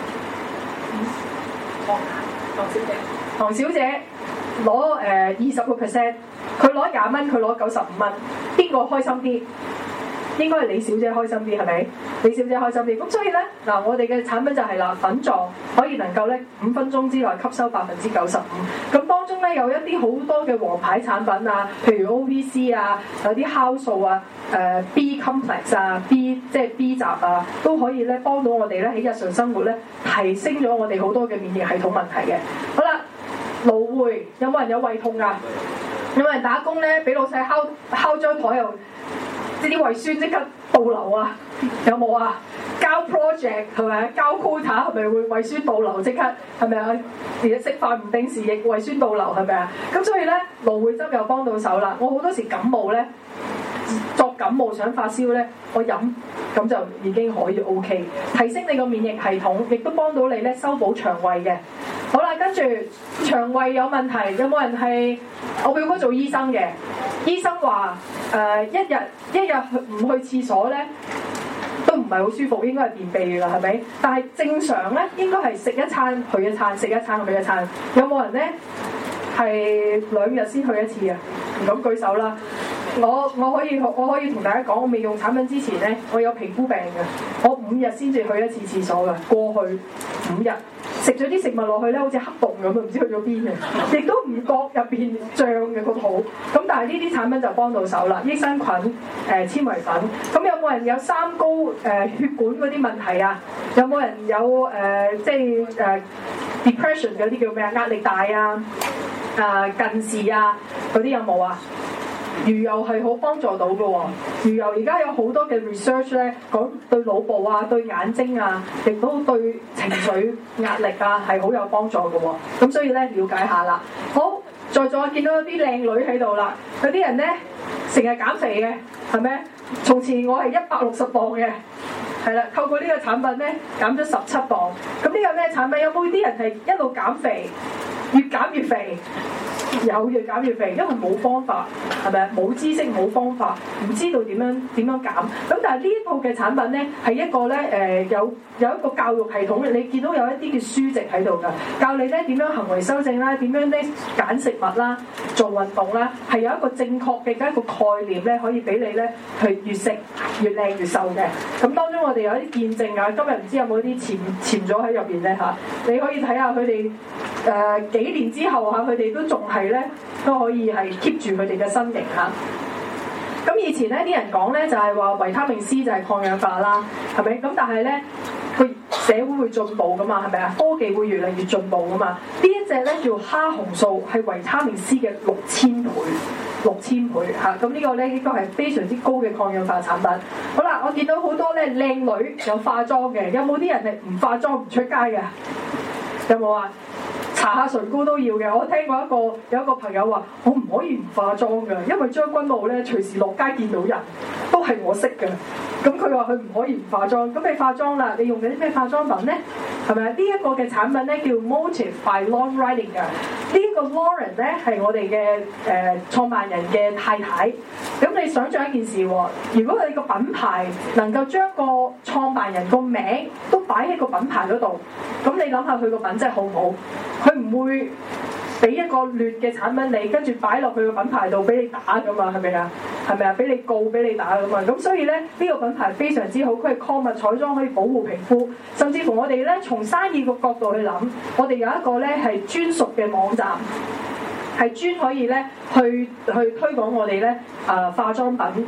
唐唐小姐，唐小姐攞誒二十個 percent，佢攞廿蚊，佢攞九十五蚊，邊個開心啲？應該係李小姐開心啲，係咪？李小姐開心啲，咁所以咧嗱，我哋嘅產品就係啦，粉狀可以能夠咧五分鐘之內吸收百分之九十五。咁當中咧有一啲好多嘅王牌產品啊，譬如 O V C 啊，有啲酵素啊，誒、呃、B complex 啊 ，B 即係 B 集啊，都可以咧幫到我哋咧喺日常生活咧提升咗我哋好多嘅免疫系統問題嘅。好啦，蘆薈有冇人有胃痛啊？有冇人打工咧俾老細敲敲張台又？即啲胃酸即刻倒流啊！有冇啊？交 project 係咪啊？交 quota 係咪會胃酸倒流即刻係咪啊？而家食飯唔定時亦胃酸倒流係咪啊？咁所以咧，蘆薈汁又幫到手啦。我好多時感冒咧，作感冒想發燒咧，我飲咁就已經可以 OK， 提升你個免疫系統，亦都幫到你咧修補腸胃嘅。好啦，跟住腸胃有問題，有冇人係我表哥做醫生嘅？醫生話誒、呃、一日一日唔去廁所咧，都唔係好舒服，應該係便秘㗎啦，係咪？但係正常咧，應該係食一餐去一餐，食一餐去一餐。有冇人咧係兩日先去一次啊？唔敢舉手啦。我我可以我可以同大家講，我未用產品之前咧，我有皮膚病嘅，我五日先至去一次廁所㗎。過去五日食咗啲食物落去咧，好似黑洞咁啊，唔知去咗邊嘅，亦都唔覺入邊脹嘅個肚。咁但係呢啲產品就幫到手啦，益生菌、誒、呃、纖維粉。咁有冇人有三高誒、呃、血管嗰啲問題啊？有冇人有誒、呃、即係誒、呃、depression 嗰啲叫咩啊？壓力大啊、誒、呃、近視啊嗰啲有冇啊？魚油係好幫助到嘅喎，魚油而家有好多嘅 research 咧，講對腦部啊、對眼睛啊，亦都對情緒壓力啊係好有幫助嘅喎。咁所以咧，了解下啦。好，在座見到有啲靚女喺度啦，有啲人咧成日減肥嘅，係咪？從前我係一百六十磅嘅，係啦，透過呢個產品咧減咗十七磅。咁呢個咩產品？有冇啲人係一路減肥，越減越肥？有越減越肥，因為冇方法，係咪啊？冇知識冇方法，唔知道點樣點樣減。咁但係呢一套嘅產品咧，係一個咧誒、呃、有有一個教育系統嘅。你見到有一啲嘅書籍喺度㗎，教你咧點樣行為修正啦，點樣咧揀食物啦，做運動啦，係有一個正確嘅一個概念咧，可以俾你咧去越食越靚越瘦嘅。咁當中我哋有啲見證啊，今日唔知有冇啲潛潛咗喺入邊咧嚇？你可以睇下佢哋誒幾年之後嚇，佢哋都仲係咧都可以係 keep 住佢哋嘅身形嚇。咁以前咧啲人講咧就係話維他命 C 就係抗氧化啦，係咪？咁但係咧佢社會會進步噶嘛，係咪啊？科技會越嚟越進步噶嘛。呢一隻咧叫蝦紅素，係維他命 C 嘅六千倍，六千倍嚇。咁呢個咧應該係非常之高嘅抗氧化產品。好啦，我見到好多咧靚女有化妝嘅，有冇啲人係唔化妝唔出街嘅？有冇啊？搽下唇膏都要嘅。我聽過一個有一個朋友話：我唔可以唔化妝㗎，因為將軍澳咧隨時落街見到人都係我識嘅。咁佢話佢唔可以唔化妝。咁你化妝啦，你用緊啲咩化妝品咧？係咪啊？呢、這、一個嘅產品咧叫 Motive by Lauren Riding 㗎。呢、這個 Lauren 咧係我哋嘅誒創辦人嘅太太。咁你想象一件事喎，如果你個品牌能夠將個創辦人個名都擺喺個品牌嗰度，咁你諗下佢個品質好唔好？佢唔會俾一個劣嘅產品你，跟住擺落去個品牌度俾你打噶嘛，係咪啊？係咪啊？俾你告俾你打噶嘛？咁所以咧，呢、這個品牌非常之好，佢係礦物彩妝可以保護皮膚，甚至乎我哋咧從生意個角度去諗，我哋有一個咧係專屬嘅網站，係專可以咧去去推廣我哋咧誒化妝品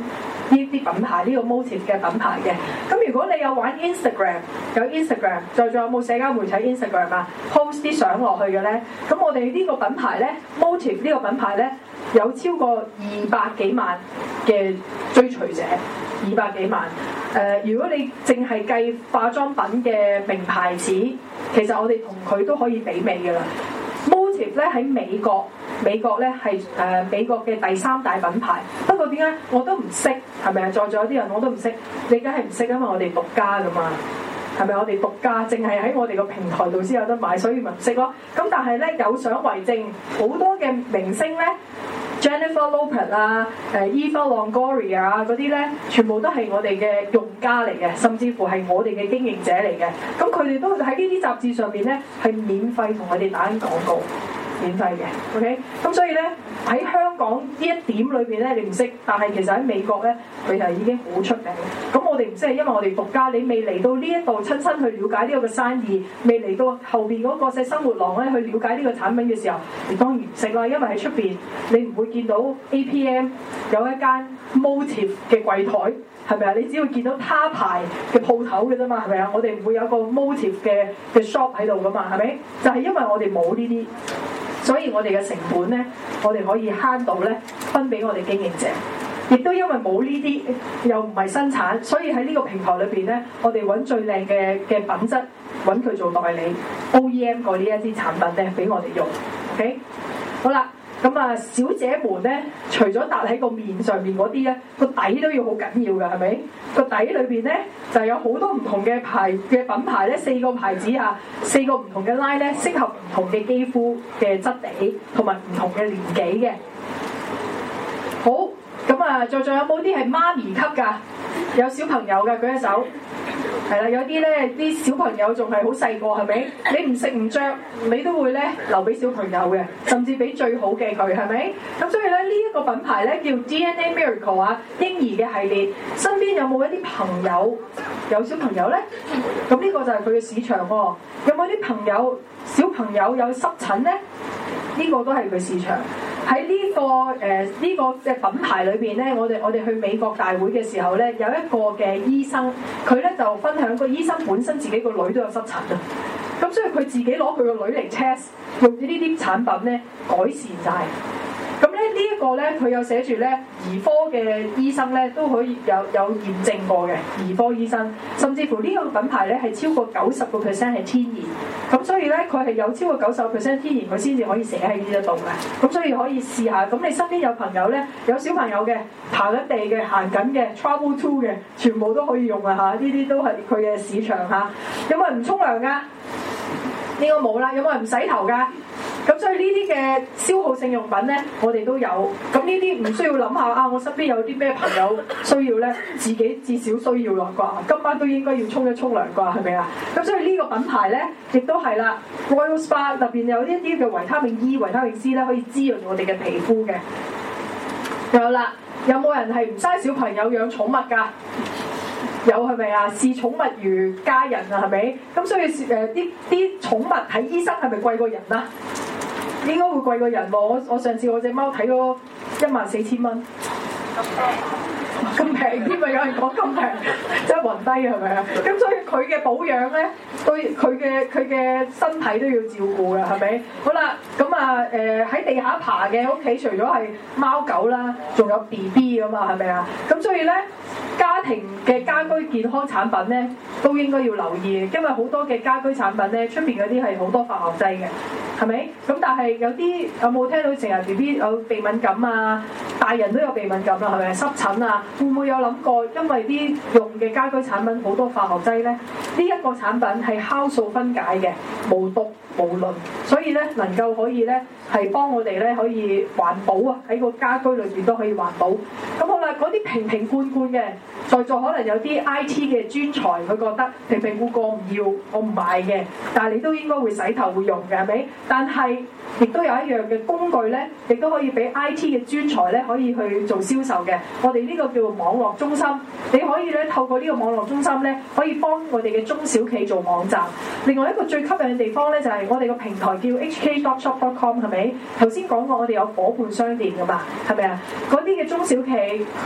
呢啲品牌呢、呢個 Motive 嘅品牌嘅。咁如果你有玩 Instagram， 有 Instagram， 再仲有冇社交媒體 Instagram 啊 post 啲相落去嘅咧？咁我哋呢個品牌咧 Motive 呢個品牌咧有超過二百幾萬嘅追隨者，二百幾萬。誒、呃，如果你淨係計化妝品嘅名牌子，其實我哋同佢都可以媲美㗎啦。Motive 咧喺美國，美國咧係誒美國嘅第三大品牌。不過點解我都唔識？係咪啊？在座有啲人我都唔識，你梗係唔識，因為我哋獨家㗎嘛。係咪我哋獨家？淨係喺我哋個平台度先有得買，所以咪唔識咯。咁但係咧有相為證，好多嘅明星咧 ，Jennifer Lopez 啊、誒 Eva Longoria 啊嗰啲咧，全部都係我哋嘅用家嚟嘅，甚至乎係我哋嘅經營者嚟嘅。咁佢哋都喺呢啲雜誌上面咧係免費同我哋打緊廣告。免費嘅 ，OK，咁所以咧喺香港呢一點裏邊咧，你唔識，但係其實喺美國咧，佢係已經好出名。咁我哋唔識係因為我哋獨家，你未嚟到呢一度親身去了解呢個嘅生意，未嚟到後邊嗰個細生活廊咧去了解呢個產品嘅時候，你當然唔識啦。因為喺出邊你唔會見到 A P M 有一間 Motive 嘅櫃台，係咪啊？你只會見到他牌嘅鋪頭嘅啫嘛，係咪啊？我哋唔會有個 Motive 嘅嘅 shop 喺度噶嘛，係咪？就係、是、因為我哋冇呢啲。所以我哋嘅成本咧，我哋可以慳到咧，分俾我哋經營者。亦都因為冇呢啲，又唔係生產，所以喺呢個平台裏邊咧，我哋揾最靚嘅嘅品質，揾佢做代理 O E M 嗰啲一啲產品咧，俾我哋用。OK， 好啦。咁啊，小姐們咧，除咗搭喺個面上面嗰啲咧，個底都要好緊要㗎，係咪？個底裏邊咧就有好多唔同嘅牌嘅品牌咧，四個牌子啊，四個唔同嘅 line 咧，適合唔同嘅肌膚嘅質地同埋唔同嘅年紀嘅。好，咁啊，再仲有冇啲係媽咪級㗎？有小朋友㗎，舉一手。係啦，有啲咧啲小朋友仲係好細個，係咪？你唔食唔着，你都會咧留俾小朋友嘅，甚至俾最好嘅佢，係咪？咁所以咧呢一個品牌咧叫 D N A Miracle 啊，嬰兒嘅系列。身邊有冇一啲朋友有小朋友咧？咁呢個就係佢嘅市場喎、哦。有冇啲朋友小朋友有濕疹咧？呢、這個都係佢市場。喺呢、這個誒呢、呃這個嘅品牌裏邊咧，我哋我哋去美國大會嘅時候咧，有一個嘅醫生，佢咧就分享個醫生本身自己個女都有濕疹啊，咁所以佢自己攞佢個女嚟 test， 用呢啲產品咧改善晒。咁咧呢一個咧，佢有寫住咧兒科嘅醫生咧都可以有有驗證過嘅兒科醫生，甚至乎呢個品牌咧係超過九十個 percent 係天然，咁所以咧佢係有超過九十個 percent 天然，佢先至可以寫喺呢一度嘅，咁所以可以試下。咁你身邊有朋友咧，有小朋友嘅，爬緊地嘅，行緊嘅 ，travel to 嘅，全部都可以用啊嚇！呢啲都係佢嘅市場嚇。有冇人唔沖涼㗎？應該冇啦。有冇人唔洗頭㗎？咁所以呢啲嘅消耗性用品咧，我哋都有。咁呢啲唔需要諗下啊，我身邊有啲咩朋友需要咧，自己至少需要啦啩。今晚都應該要沖一沖涼啩，係咪啊？咁所以呢個品牌咧，亦都係啦 ，Royal Spa 入邊有呢一啲嘅維他命 E、維他命 C 咧，可以滋潤我哋嘅皮膚嘅。有啦，有冇人係唔生小朋友養寵物㗎？有係咪啊？視寵物如家人啊，係咪？咁所以誒啲啲寵物睇醫生係咪貴過人啊？應該會貴過人喎。我我上次我隻貓睇咗一萬四千蚊，咁平添啊！有人講咁平，真係暈低係咪啊？咁所以佢嘅保養咧，對佢嘅佢嘅身體都要照顧㗎，係咪？好啦，咁啊誒喺地下爬嘅屋企，除咗係貓狗啦，仲有 B B 㗎嘛，係咪啊？咁所以咧。家庭嘅家居健康產品咧，都應該要留意，因為好多嘅家居產品咧，出邊嗰啲係好多化學劑嘅，係咪？咁但係有啲有冇聽到成日 B B 有鼻敏感啊？大人都有鼻敏感啦，係咪？濕疹啊，會唔會有諗過？因為啲用嘅家居產品好多化學劑咧，呢、這、一個產品係酵素分解嘅，無毒無磷，所以咧能夠可以咧係幫我哋咧可以環保啊，喺個家居裏邊都可以環保。咁好啦，嗰啲瓶瓶罐罐嘅。在座可能有啲 I T 嘅專才，佢覺得瓶瓶罐罐我唔要，我唔買嘅。但係你都應該會洗頭會用嘅，係咪？但係亦都有一樣嘅工具咧，亦都可以俾 I T 嘅專才咧可以去做銷售嘅。我哋呢個叫做網絡中心，你可以咧透過呢個網絡中心咧，可以幫我哋嘅中小企做網站。另外一個最吸引嘅地方咧，就係、是、我哋個平台叫 H K dot shop dot com， 係咪？頭先講過我哋有夥伴商店㗎嘛，係咪啊？嗰啲嘅中小企佢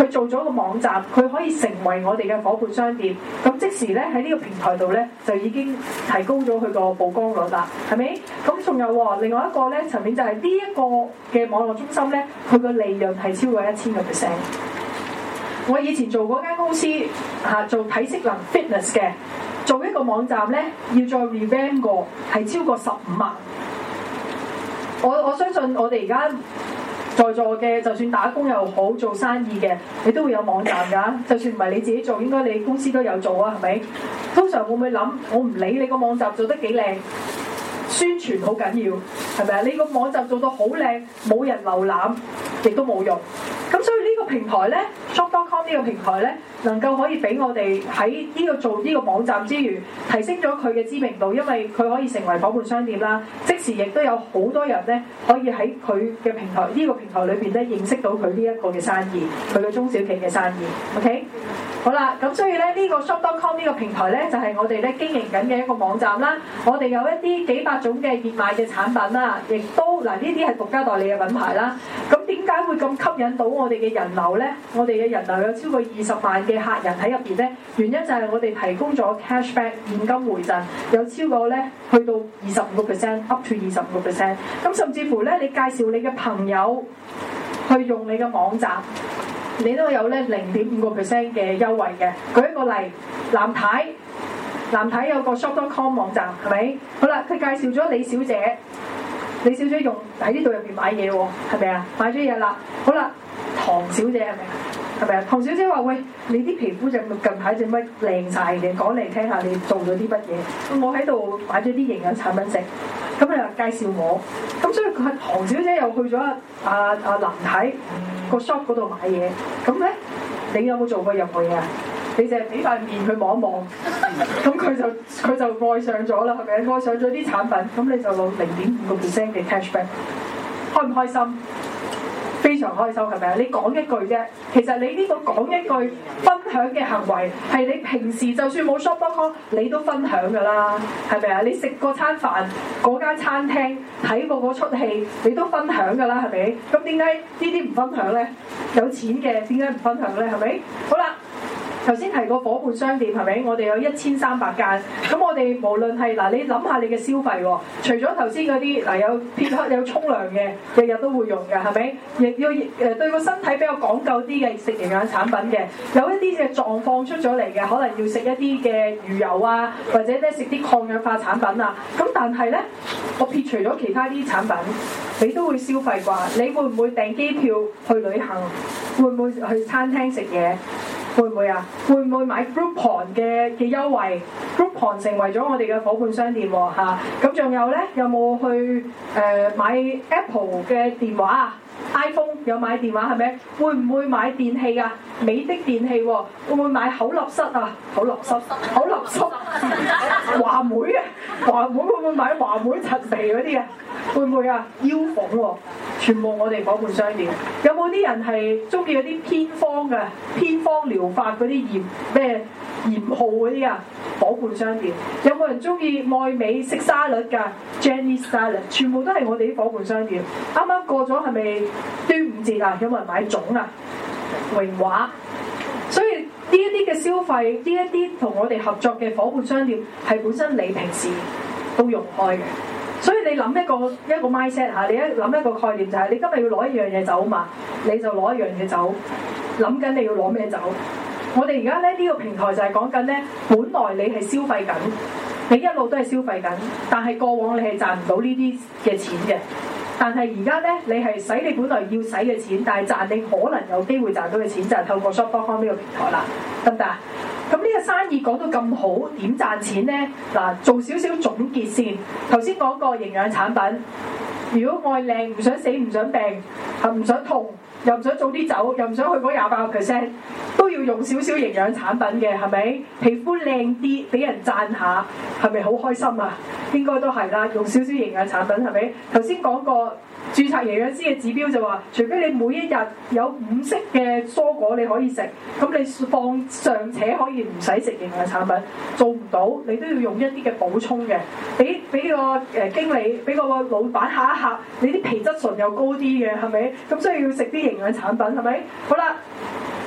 佢做咗個網站，佢可以成為我哋嘅伙伴商店。咁即時咧喺呢個平台度咧就已經提高咗佢個曝光率啦，係咪？咁仲有喎，另外一個咧層面就係呢一個嘅網絡中心咧，佢個利潤係超過一千個 percent。我以前做嗰間公司嚇做體適能 fitness 嘅，做一個網站咧要再 revamp 過係超過十五萬。我我相信我哋而家在座嘅，就算打工又好，做生意嘅，你都會有網站㗎。就算唔係你自己做，應該你公司都有做啊，係咪？通常會唔會諗？我唔理你個網站做得幾靚，宣傳好緊要，係咪啊？你個網站做到好靚，冇人瀏覽，亦都冇用。咁所以呢個平台咧 shop dot com 呢個平台咧，能夠可以俾我哋喺呢個做呢個網站之餘，提升咗佢嘅知名度，因為佢可以成為伙伴商店啦。即時亦都有好多人咧，可以喺佢嘅平台呢、這個平台裏邊咧，認識到佢呢一個嘅生意，佢嘅中小企嘅生意。OK， 好啦，咁所以咧呢、這個 shop dot com 呢個平台咧，就係、是、我哋咧經營緊嘅一個網站啦。我哋有一啲幾百種嘅熱賣嘅產品啦，亦都嗱呢啲係獨家代理嘅品牌啦。咁點解會咁吸引到我哋嘅人流咧？我哋嘅人流有超過二十萬嘅客人喺入邊咧，原因就係我哋提供咗 cashback 現金回贈，有超過咧去到二十五個 percent，up to 二十五個 percent。咁甚至乎咧，你介紹你嘅朋友去用你嘅網站，你都有咧零點五個 percent 嘅優惠嘅。舉一個例，藍太，藍太有個 shop dot com 網站，係咪？好啦，佢介紹咗李小姐。李小姐用喺呢度入邊買嘢喎，係咪啊？買咗嘢啦，好啦，唐小姐係咪啊？係咪啊？唐小姐話：喂，你啲皮膚就近排整乜靚晒嘅，講嚟聽下你做咗啲乜嘢？我喺度買咗啲營養產品食，咁你話介紹我，咁所以佢唐小姐又去咗阿阿阿林太個 shop 嗰度買嘢，咁咧你有冇做過任何嘢啊？你就係俾塊面佢望一望，咁佢就佢就愛上咗啦，係咪？愛上咗啲產品，咁你就攞零點五個 percent 嘅 cashback， 開唔開心？非常開心，係咪啊？你講一句啫，其實你呢個講一句分享嘅行為，係你平時就算冇 shop dot com，你都分享㗎啦，係咪啊？你食過餐飯，嗰間餐廳睇過嗰出戲，你都分享㗎啦，係咪？咁點解呢啲唔分享咧？有錢嘅點解唔分享咧？係咪？好啦。頭先提過伙伴商店係咪？我哋有一千三百間，咁我哋無論係嗱，你諗下你嘅消費喎，除咗頭先嗰啲嗱有撇克有沖涼嘅，日日都會用嘅係咪？亦要誒對個身體比較講究啲嘅食營養產品嘅，有一啲嘅狀況出咗嚟嘅，可能要食一啲嘅魚油啊，或者咧食啲抗氧化產品啊。咁但係咧，我撇除咗其他啲產品，你都會消費啩？你會唔會訂機票去旅行？會唔會去餐廳食嘢？會唔會啊？會唔會買 Groupon 嘅嘅優惠 ？Groupon 成為咗我哋嘅伙伴商店喎嚇。咁仲有咧，有冇去誒、呃、買 Apple 嘅電話啊 ？iPhone 有買電話係咪？會唔會買電器啊？美的電器喎、啊，會唔會買口立濕啊？口立濕，口立濕，華梅啊，華梅會唔會買華梅陳皮嗰啲啊？會唔會啊？腰鳳喎，全部我哋伙伴商店。有冇啲人係中意嗰啲偏方嘅偏方療法嗰啲鹽咩鹽號嗰啲啊？伙伴商店。有冇人中意愛美食沙律㗎 ？Jenny Salad， 全部都係我哋啲伙伴商店。啱啱過咗係咪端午節啊？有冇人買粽啊？榮華。所以呢一啲嘅消費，呢一啲同我哋合作嘅伙伴商店係本身你平時都用開嘅。所以你諗一個一個 mindset 嚇，你一諗一個概念就係、是、你今日要攞一樣嘢走嘛，你就攞一樣嘢走，諗緊你要攞咩走。我哋而家咧呢、這個平台就係講緊咧，本來你係消費緊，你一路都係消費緊，但係過往你係賺唔到呢啲嘅錢嘅。但係而家咧，你係使你本來要使嘅錢，但係賺你可能有機會賺到嘅錢，就係、是、透過 shop dot com 呢個平台啦，得唔得啊？咁呢個生意講到咁好，點賺錢咧？嗱，做少少總結先。頭先講過營養產品，如果愛靚，唔想死，唔想病，係唔想痛，又唔想早啲走，又唔想去嗰廿八個 percent，都要用少少營養產品嘅，係咪？皮膚靚啲，俾人讚下，係咪好開心啊？應該都係啦，用少少營養產品係咪？頭先講過註冊營養師嘅指標就話，除非你每一日有五色嘅蔬果你可以食，咁你放尚且可以唔使食營養產品，做唔到你都要用一啲嘅補充嘅，俾俾個誒經理，俾個老闆嚇一嚇，你啲皮質醇又高啲嘅係咪？咁所以要食啲營養產品係咪？好啦。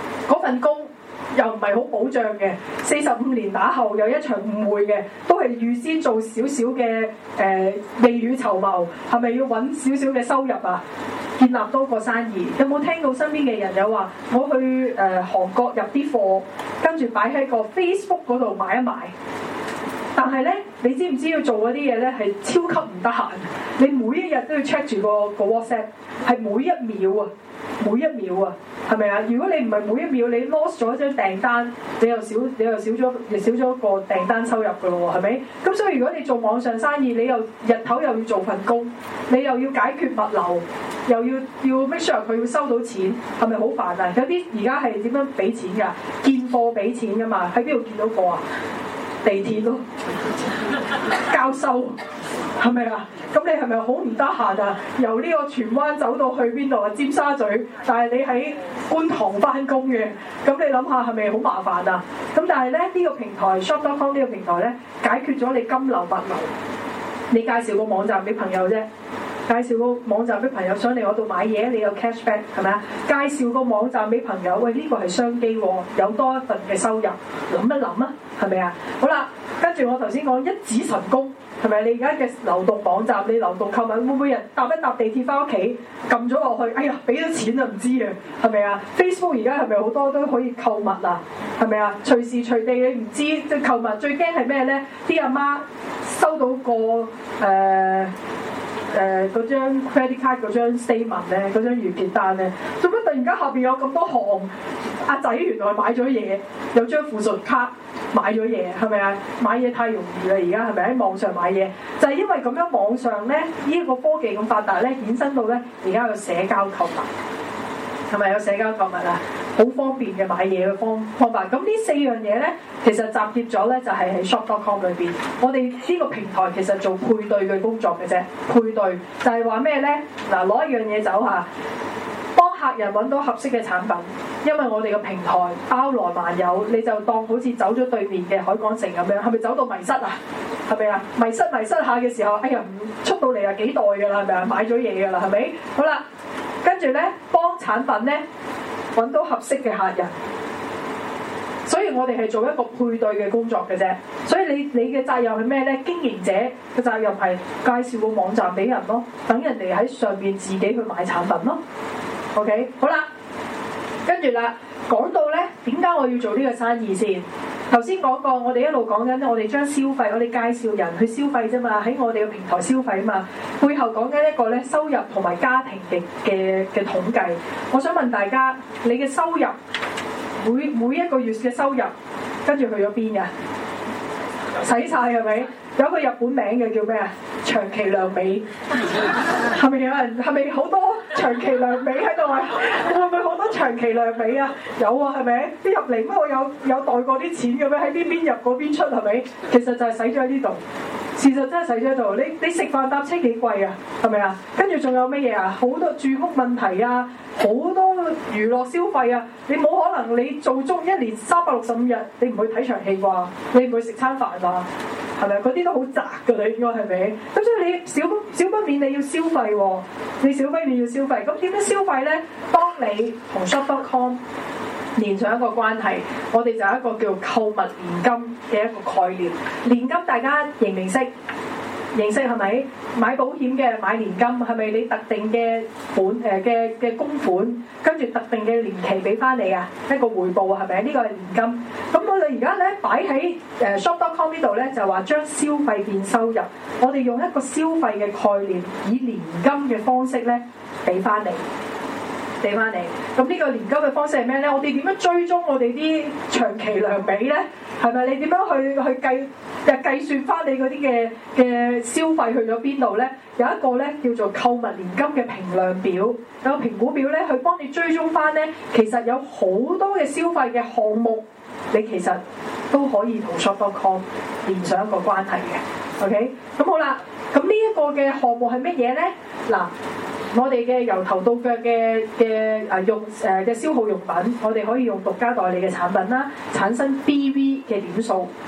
份工又唔係好保障嘅，四十五年打後有一場誤會嘅，都係預先做少少嘅誒未雨綢繆，係咪要揾少少嘅收入啊？建立多個生意。有冇聽到身邊嘅人有話我去誒、呃、韓國入啲貨，跟住擺喺個 Facebook 嗰度賣一賣？但係咧，你知唔知要做嗰啲嘢咧係超級唔得閒？你每一日都要 check 住個個 WhatsApp，係每一秒啊，每一秒啊，係咪啊？如果你唔係每一秒，你 lost 咗一張訂單，你又少，你又少咗，又少咗個訂單收入㗎咯喎，係咪？咁所以如果你做網上生意，你又日頭又要做份工，你又要解決物流，又要要 make sure 佢要收到錢，係咪好煩啊？有啲而家係點樣俾錢㗎？見貨俾錢㗎嘛？喺邊度見到貨啊？地鐵咯，交收係咪啊？咁你係咪好唔得閒啊？由呢個荃灣走到去邊度啊？尖沙咀，但係你喺觀塘翻工嘅，咁你諗下係咪好麻煩啊？咁但係咧呢、呢個平台 shop dot com 呢個平台咧，解決咗你金流物流，你介紹個網站俾朋友啫。介紹個網站俾朋友上嚟我度買嘢，你有 cashback 係咪啊？介紹個網站俾朋友，喂呢、呢個係商機喎，有多一份嘅收入，諗一諗啊，係咪啊？好啦，跟住我頭先講一指神功，係咪？你而家嘅流動網站，你流動購物，會唔會人搭一搭地鐵翻屋企撳咗落去？哎呀，俾咗錢啊，唔知啊，係咪啊 ？Facebook 而家係咪好多都可以購物啊？係咪啊？隨時隨地你唔知即係購物，最驚係咩咧？啲阿媽收到個誒。呃誒嗰、呃、張 credit card 嗰張 statement 咧，嗰張預結單咧，做乜突然間下邊有咁多行？阿仔原來買咗嘢，有張附屬卡買咗嘢，係咪啊？買嘢太容易啦，而家係咪喺網上買嘢？就係、是、因為咁樣網上咧，呢、這、一個科技咁發達咧，衍生到咧而家有社交購物，係咪有社交購物啊？好方便嘅買嘢嘅方方法。咁呢四樣嘢咧，其實集結咗咧就係喺 shop dot com 裏邊。我哋呢個平台其實做配對嘅工作嘅啫，配對就係話咩咧？嗱，攞一樣嘢走下，幫客人揾到合適嘅產品。因為我哋嘅平台包羅萬有，你就當好似走咗對面嘅海港城咁樣，係咪走到迷失啊？係咪啊？迷失迷失下嘅時候，哎呀，唔出到嚟啊幾袋㗎啦，係咪啊？買咗嘢㗎啦，係咪？好啦，跟住咧幫產品咧揾到合適嘅客人，所以我哋係做一個配對嘅工作嘅啫。所以你你嘅責任係咩咧？經營者嘅責任係介紹個網站俾人咯，等人哋喺上邊自己去買產品咯。OK， 好啦。跟住啦，講到咧點解我要做呢個生意先？頭先講過，我哋一路講緊，我哋將消費，我哋介紹人去消費啫嘛，喺我哋嘅平台消費啊嘛。背後講緊一個咧收入同埋家庭嘅嘅嘅統計。我想問大家，你嘅收入每每一個月嘅收入，跟住去咗邊㗎？使晒係咪？有個日本名嘅叫咩啊？長期良美，係咪有人？係咪好多長期良美喺度啊？會唔會好多長期良美啊？有啊，係咪？啲入嚟乜我有有袋過啲錢嘅咩？喺呢邊入嗰邊出係咪？其實就係使咗喺呢度。事實真係使咗喺度。你你食飯搭車幾貴啊？係咪啊？跟住仲有乜嘢啊？好多住屋問題啊，好多娛樂消費啊。你冇可能你做足一年三百六十五日，你唔去睇場戲啩？你唔去食餐飯啊？係咪？嗰啲都好雜㗎，你應該係咪？咁所以你少不少不免你要消費喎、哦，你少不免要消費。咁點樣消費咧？當你同 shop dot com 連上一個關係，我哋就有一個叫購物年金嘅一個概念。年金大家認唔認識？認識係咪？買保險嘅買年金係咪你特定嘅本誒嘅嘅供款，跟住特定嘅年期俾翻你啊？一個回報係咪？呢、這個係年金。咁我哋而家咧擺喺誒 shop dot com 呢度咧，就話將消費變收入。我哋用一個消費嘅概念，以年金嘅方式咧俾翻你。俾翻你，咁呢個年金嘅方式係咩咧？我哋點樣追蹤我哋啲長期良美咧？係咪你點樣去去計誒計算翻你嗰啲嘅嘅消費去咗邊度咧？有一個咧叫做購物年金嘅評量表，有個評估表咧，去幫你追蹤翻咧。其實有好多嘅消費嘅項目，你其實都可以同 shop dot com 連上一個關係嘅。OK，咁好啦，咁呢一個嘅項目係乜嘢咧？嗱。我哋嘅由頭到腳嘅嘅誒用誒嘅消耗用品，我哋可以用獨家代理嘅產品啦，產生 B V 嘅點數。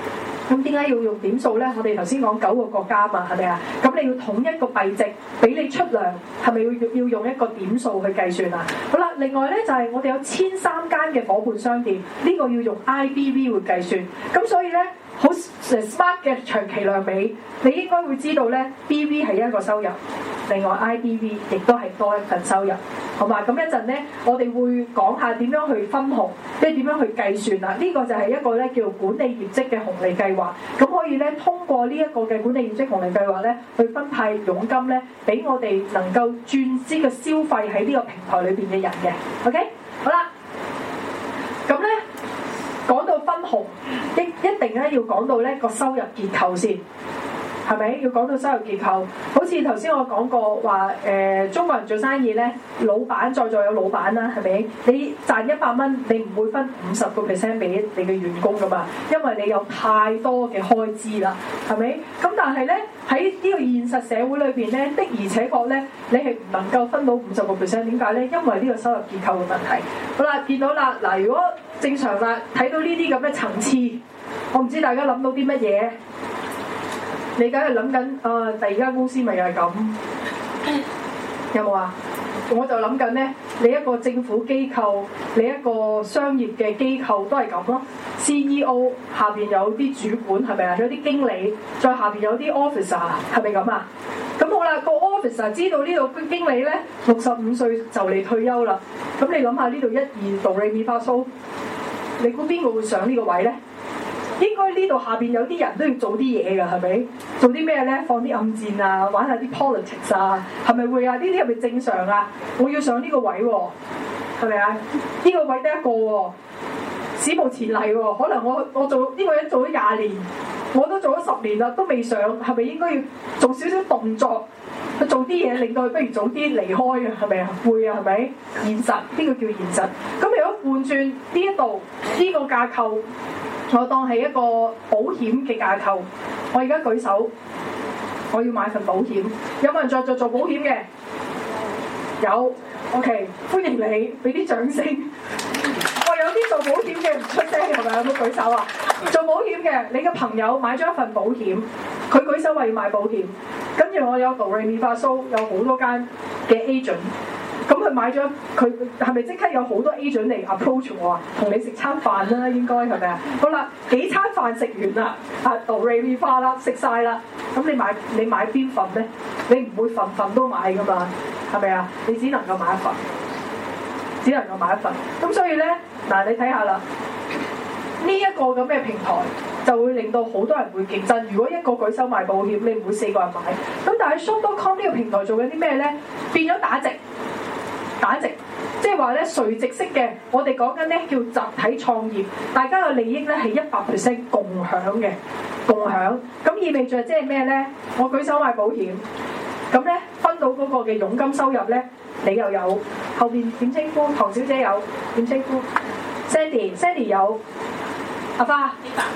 咁點解要用點數咧？我哋頭先講九個國家嘛，係咪啊？咁你要統一個幣值俾你出糧，係咪要要用一個點數去計算啊？好啦，另外咧就係、是、我哋有千三間嘅伙伴商店，呢、這個要用 I B V 去計算。咁所以咧好 smart 嘅長期量美，你應該會知道咧 B V 係一個收入，另外 I B V 亦都係多一份收入。好嘛？咁一陣咧，我哋會講下點樣去分紅，即係點樣去計算啦。呢、這個就係一個咧叫管理業績嘅紅利計劃。咁可以咧通過呢一個嘅管理業績紅利計劃咧，去分派佣金咧，俾我哋能夠轉資嘅消費喺呢個平台裏邊嘅人嘅。OK， 好啦，咁咧講到分紅，一一定咧要講到咧個收入結構先。係咪要講到收入結構？好似頭先我講過話，誒、呃、中國人做生意咧，老闆在座有老闆啦，係咪？你賺一百蚊，你唔會分五十個 percent 俾你嘅員工噶嘛，因為你有太多嘅開支啦，係咪？咁但係咧喺呢個現實社會裏邊咧，的而且確咧，你係唔能夠分到五十個 percent。點解咧？因為呢個收入結構嘅問題。好啦，見到啦，嗱，如果正常啦，睇到呢啲咁嘅層次，我唔知大家諗到啲乜嘢？你梗係諗緊啊！第二間公司咪又係咁，有冇啊？我就諗緊咧，你一個政府機構，你一個商業嘅機構都係咁咯。C E O 下邊有啲主管係咪啊？有啲經理，再下邊有啲 officer 係咪咁啊？咁好啦，個 officer 知道呢度個經理咧六十五歲就嚟退休啦。咁你諗下呢度一二度你咪發蘇，你估邊個會上呢個位咧？應該呢度下邊有啲人都要做啲嘢㗎，係咪？做啲咩咧？放啲暗箭啊，玩下啲 politics 啊，係咪會啊？呢啲係咪正常啊？我要上呢個位喎、哦，係咪啊？呢、呢個位得一個喎、哦，史無前例喎、哦。可能我我做呢、呢個人做咗廿年，我都做咗十年啦，都未上，係咪應該要做少少動作去做啲嘢，令到佢不如早啲離開啊？係咪啊？會啊？係咪？現實呢、呢個叫現實。咁如果換轉呢一度呢個架構？我當係一個保險嘅架構，我而家舉手，我要買份保險。有冇人在座做保險嘅？有 ，OK， 歡迎你，俾啲掌聲。我有啲做保險嘅唔出聲，係咪有冇舉手啊？做保險嘅，你嘅朋友買咗一份保險，佢舉手話要買保險，跟住我有度瑞咪發蘇，有好多間嘅 agent。咁佢買咗，佢係咪即刻有好多 agent 嚟 approach 我啊？同你食餐飯啦，應該係咪啊？好啦，幾餐飯食完啦，啊度瑞咪花啦，食晒啦。咁你買你買邊份咧？你唔會份份都買噶嘛？係咪啊？你只能夠買一份，只能夠買一份。咁所以咧，嗱你睇下啦，呢一個咁嘅平台就會令到好多人會競爭。如果一個舉手賣保險，你唔會四個人買。咁但係 shop dot com 呢個平台做緊啲咩咧？變咗打直。打直，即係話咧垂直式嘅，我哋講緊咧叫集體創業，大家嘅利益咧係一百 percent 共享嘅，共享。咁意味著即係咩咧？我舉手買保險，咁咧分到嗰個嘅佣金收入咧，你又有。後邊點稱呼？唐小姐有點稱呼 ？Sandy，Sandy 有。阿花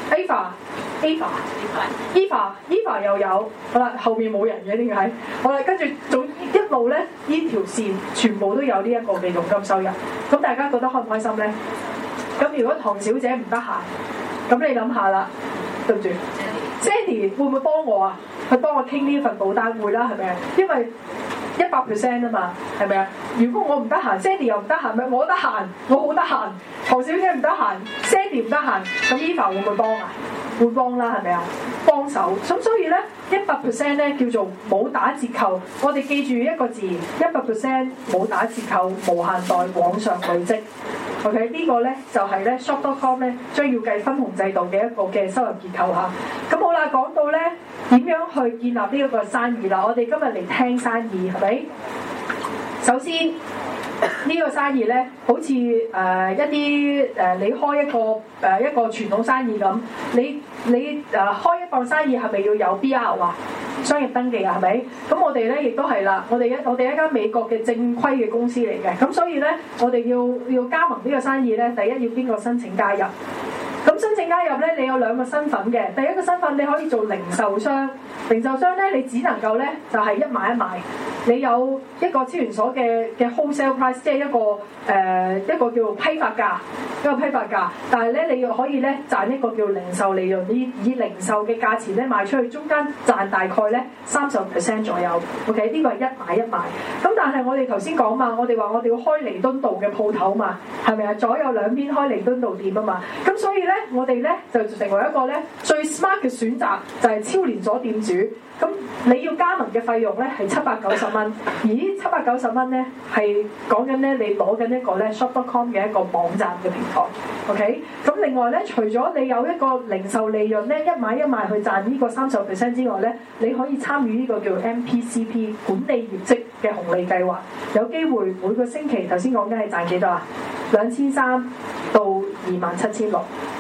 ，Eva，Eva，Eva，Eva，Eva 又有。好啦，後面冇人嘅點解？好啦，跟住總一路咧，呢條線全部都有呢一個嘅佣金收入。咁大家覺得開唔開心咧？咁如果唐小姐唔得閒，咁你諗下啦，對唔住 ，Sandy 會唔會幫我啊？去幫我傾呢份保單會啦，係咪啊？因為一百 percent 啊嘛，係咪啊？如果我唔得閒 ，Sandy 又唔得閒，咪我得閒，我好得閒。唐小姐唔得閒 ，Sandy 唔得閒，咁 Eva 會唔會幫啊？會幫啦，係咪啊？幫手。咁所以咧，一百 percent 咧叫做冇打折扣。我哋記住一個字，一百 percent 冇打折扣，無限代往上累積。OK， 呢個咧就係咧 shop dot com 咧將要計分紅制度嘅一個嘅收入結構嚇。咁好啦，講到咧點樣去建立呢一個生意啦？我哋今日嚟聽生意係咪？首先呢、這個生意咧，好似誒、呃、一啲誒、呃、你開一個誒、呃、一個傳統生意咁，你你誒、呃、開一檔生意係咪要有 B R 啊？商業登記啊，係咪？咁我哋咧亦都係啦，我哋一我哋一間美國嘅正規嘅公司嚟嘅，咁所以咧我哋要要加盟呢個生意咧，第一要經過申請加入， 咁申請加入咧，你有兩個身份嘅。第一個身份你可以做零售商，零售商咧你只能夠咧就係、是、一買一賣。你有一個超連鎖嘅嘅 wholesale price， 即係一個誒、呃、一個叫批發價，一個批發價。但係咧你又可以咧賺一個叫零售利潤，以以零售嘅價錢咧賣出去，中間賺大概咧三十 percent 左右。OK， 呢個係一買一賣。咁但係我哋頭先講嘛，我哋話我哋要開彌敦道嘅鋪頭嘛，係咪啊？左右兩邊開彌敦道店啊嘛。咁所以咧，我哋咧就成為一個咧最 smart 嘅選擇，就係、是、超連鎖店主。咁你要加盟嘅費用咧係七百九十蚊，而呢七百九十蚊咧係講緊咧你攞緊一個咧 shop dot com 嘅一個網站嘅平台。OK， 咁另外咧，除咗你有一個零售利潤咧一買一賣去賺呢個三十 percent 之外咧，你可以參與呢個叫 M P C P 管理業績嘅紅利計劃，有機會每個星期頭先講緊係賺幾多啊？兩千三到二萬七千六。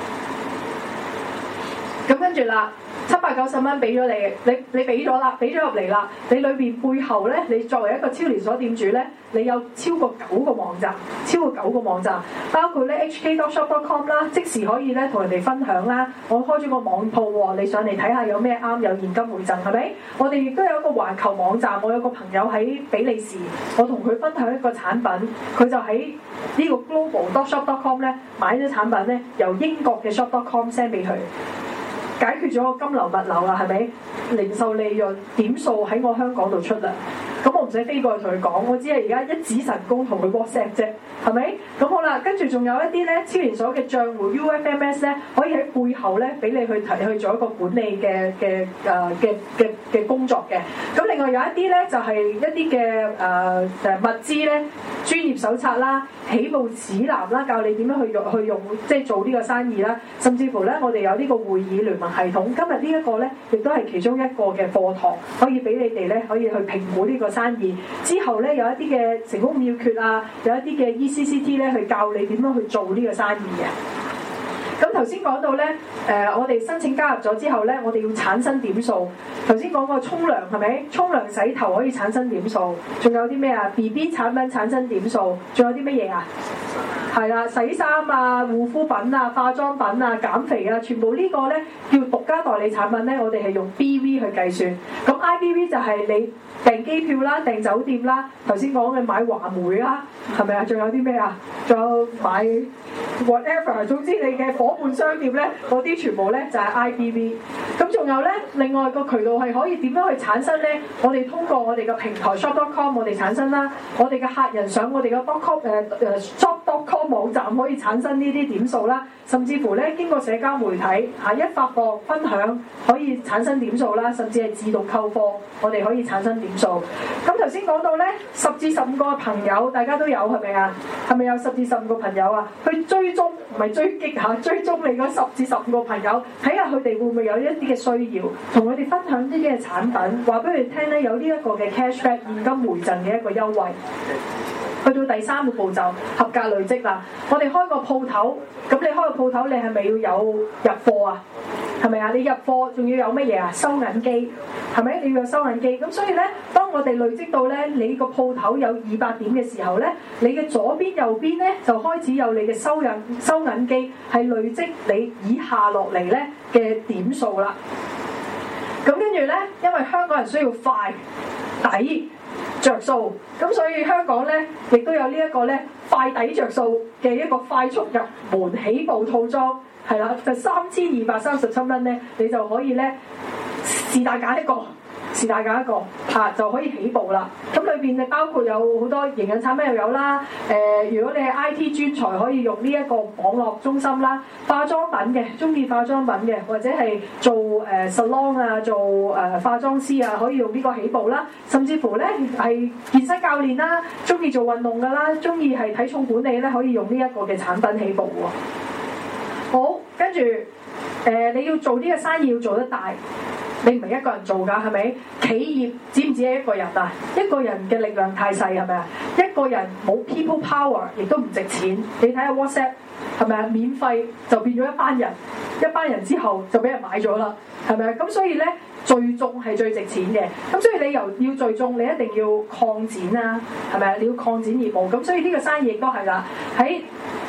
咁跟住啦。七百九十蚊俾咗你，你你俾咗啦，俾咗入嚟啦。你裏邊背後咧，你作為一個超連鎖店主咧，你有超過九個網站，超過九個網站，包括咧 H K dot shop dot com 啦，即時可以咧同人哋分享啦。我開咗個網鋪喎，你上嚟睇下有咩啱，有現金回贈係咪？我哋亦都有一個環球網站，我有個朋友喺比利時，我同佢分享一個產品，佢就喺呢個 global dot shop dot com 咧買咗產品咧，由英國嘅 shop dot com send 俾佢。解決咗個金流物流啦，係咪？零售利潤點數喺我香港度出啦，咁我唔使飛過去同佢講，我只係而家一指神功同佢 WhatsApp 啫，係咪？咁好啦，跟住仲有一啲咧超連鎖嘅賬戶 U F M S 咧，可以喺背後咧俾你去提去做一個管理嘅嘅誒嘅嘅嘅工作嘅。咁另外有一啲咧就係、是、一啲嘅誒誒物資咧，專業手冊啦、起步指南啦，教你點樣去用去用即係做呢個生意啦，甚至乎咧我哋有呢個會議聯盟系統。今日呢一個咧，亦都係其中一個嘅課堂，可以俾你哋咧可以去評估呢個生意。之後咧有一啲嘅成功妙訣啊，有一啲嘅 E C C T 咧去教你點樣去做呢個生意嘅。咁頭先講到咧，誒、呃、我哋申請加入咗之後咧，我哋要產生點數。頭先講過沖涼係咪？沖涼洗頭可以產生點數，仲有啲咩啊 ？B B 產品產生點數，仲有啲乜嘢啊？係啦，洗衫啊、護膚品啊、化妝品啊、減肥啊，全部呢個咧叫獨家代理產品咧，我哋係用 B V 去計算。咁 I B V 就係你訂機票啦、訂酒店啦，頭先講嘅買華梅啦，係咪啊？仲有啲咩啊？仲有買 whatever， 總之你嘅伙伴商店咧，嗰啲全部咧就係 I B V。咁仲有咧，另外個渠道係可以點樣去產生咧？我哋通過我哋嘅平台 shop dot com 我哋產生啦，我哋嘅客人上我哋嘅 dot com 誒誒 shop dot com 網站可以產生呢啲點數啦，甚至乎咧經過社交媒體嚇一發貨分享可以產生點數啦，甚至係自動購貨，我哋可以產生點數。咁頭先講到咧十至十五個朋友，大家都有係咪啊？係咪有十至十五個朋友啊？去追蹤唔係追擊嚇，追蹤你嗰十至十五個朋友，睇下佢哋會唔會有一啲嘅需要，同佢哋分享呢啲嘅產品，話俾佢哋聽咧有呢一個嘅 cashback 現金回贈嘅一個優惠。去到第三個步驟，合格累積啦。我哋開個鋪頭，咁你開個鋪頭，你係咪要有入貨啊？係咪啊？你入貨仲要有乜嘢啊？收銀機，係咪？你要有收銀機。咁所以咧，當我哋累積到咧，你個鋪頭有二百點嘅時候咧，你嘅左邊右邊咧就開始有你嘅收銀收銀機，係累積你以下落嚟咧嘅點數啦。咁跟住咧，因為香港人需要快抵着數，咁所以香港咧亦都有呢一個咧快抵着數嘅一個快速入門起步套裝，係啦，就三千二百三十七蚊咧，你就可以咧是但揀一個，是但揀一個嚇、啊、就可以起步啦。咁裏邊你包括有好多營養產品又有啦，誒、呃，如果你係 I T 專才，可以用呢一個網絡中心啦。化妝品嘅，中意化妝品嘅，或者係做誒、呃、salon 啊，做誒、呃、化妝師啊，可以用呢個起步啦。甚至乎咧係健身教練啦，中意做運動噶啦，中意係體重管理咧，可以用呢一個嘅產品起步喎。好，跟住誒你要做呢個生意要做得大。你唔係一個人做㗎，係咪？企業只唔止係一個人啊？一個人嘅力量太細，係咪啊？一個人冇 people power，亦都唔值錢。你睇下 WhatsApp，係咪啊？免費就變咗一班人，一班人之後就俾人買咗啦，係咪啊？咁所以咧，聚眾係最值錢嘅。咁所以你由要聚眾，你一定要擴展啦，係咪啊？你要擴展業務。咁所以呢個生意亦都係啦，喺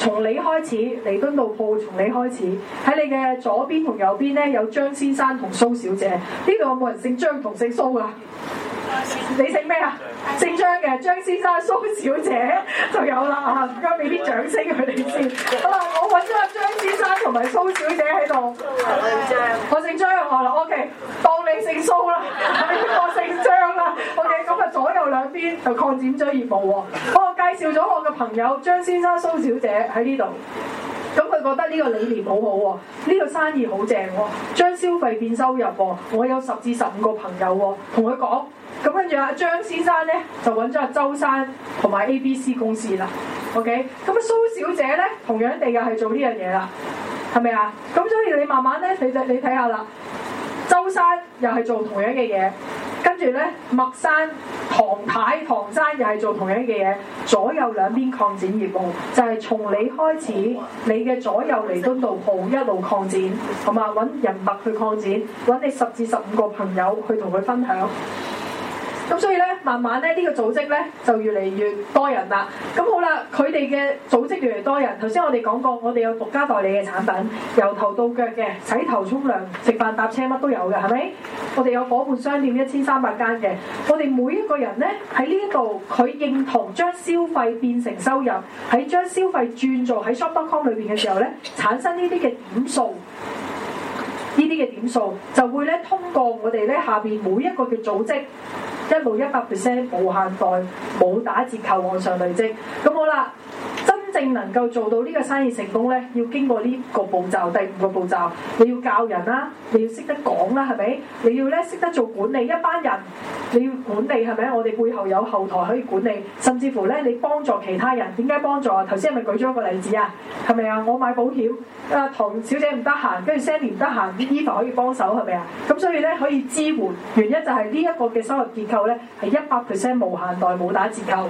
從你開始，彌敦道鋪從你開始，喺你嘅左邊同右邊咧有張先生同蘇小姐。呢度有冇人姓張同姓蘇啊？你姓咩啊？姓張嘅張先生、蘇小姐就有啦啊！唔該，俾啲掌聲佢哋先。好啦，我揾咗阿張先生同埋蘇小姐喺度。我姓張，我啦 OK， 當你姓蘇啦，我姓張啦。OK， 咁啊左右兩邊就擴展咗業務喎。我介紹咗我嘅朋友張先生、蘇小姐喺呢度。咁佢覺得呢個理念好好喎，呢個生意好正喎，將消費變收入喎。我有十至十五個朋友喎，同佢講。咁跟住阿張先生咧就揾咗阿周生同埋 A B C 公司啦。OK， 咁啊蘇小姐咧同樣地又係做呢樣嘢啦，係咪啊？咁所以你慢慢咧，你你睇下啦，周生又係做同樣嘅嘢。跟住咧，麥生、唐太、唐生又係做同樣嘅嘢，左右兩邊擴展業務，就係、是、從你開始，你嘅左右彌敦道鋪一路擴展，好嘛？揾人脈去擴展，揾你十至十五個朋友去同佢分享。咁所以咧，慢慢咧呢、這個組織咧就越嚟越多人啦。咁好啦，佢哋嘅組織越嚟越多人。頭先我哋講過，我哋有獨家代理嘅產品，由頭到腳嘅，洗頭、沖涼、食飯、搭車乜都有嘅，係咪？我哋有伙伴商店一千三百間嘅。我哋每一個人咧喺呢度，佢認同將消費變成收入，喺將消費轉做喺 shop dot com 裏邊嘅時候咧，產生呢啲嘅點數。呢啲嘅點數就會咧通過我哋咧下邊每一個嘅組織一路一百 percent 無限代冇打折扣往上累積。咁好啦，真正能夠做到呢個生意成功咧，要經過呢個步驟，第五個步驟，你要教人啦，你要識得講啦，係咪？你要咧識得做管理一班人，你要管理係咪？我哋背後有後台可以管理，甚至乎咧你幫助其他人。點解幫助啊？頭先係咪舉咗一個例子啊？係咪啊？我買保險，啊唐小姐唔得閒，跟住 Sandy 唔得閒，Eva 可以幫手係咪啊？咁所以咧可以支援，原因就係呢一個嘅收入結構咧係一百 percent 無限代冇打折扣。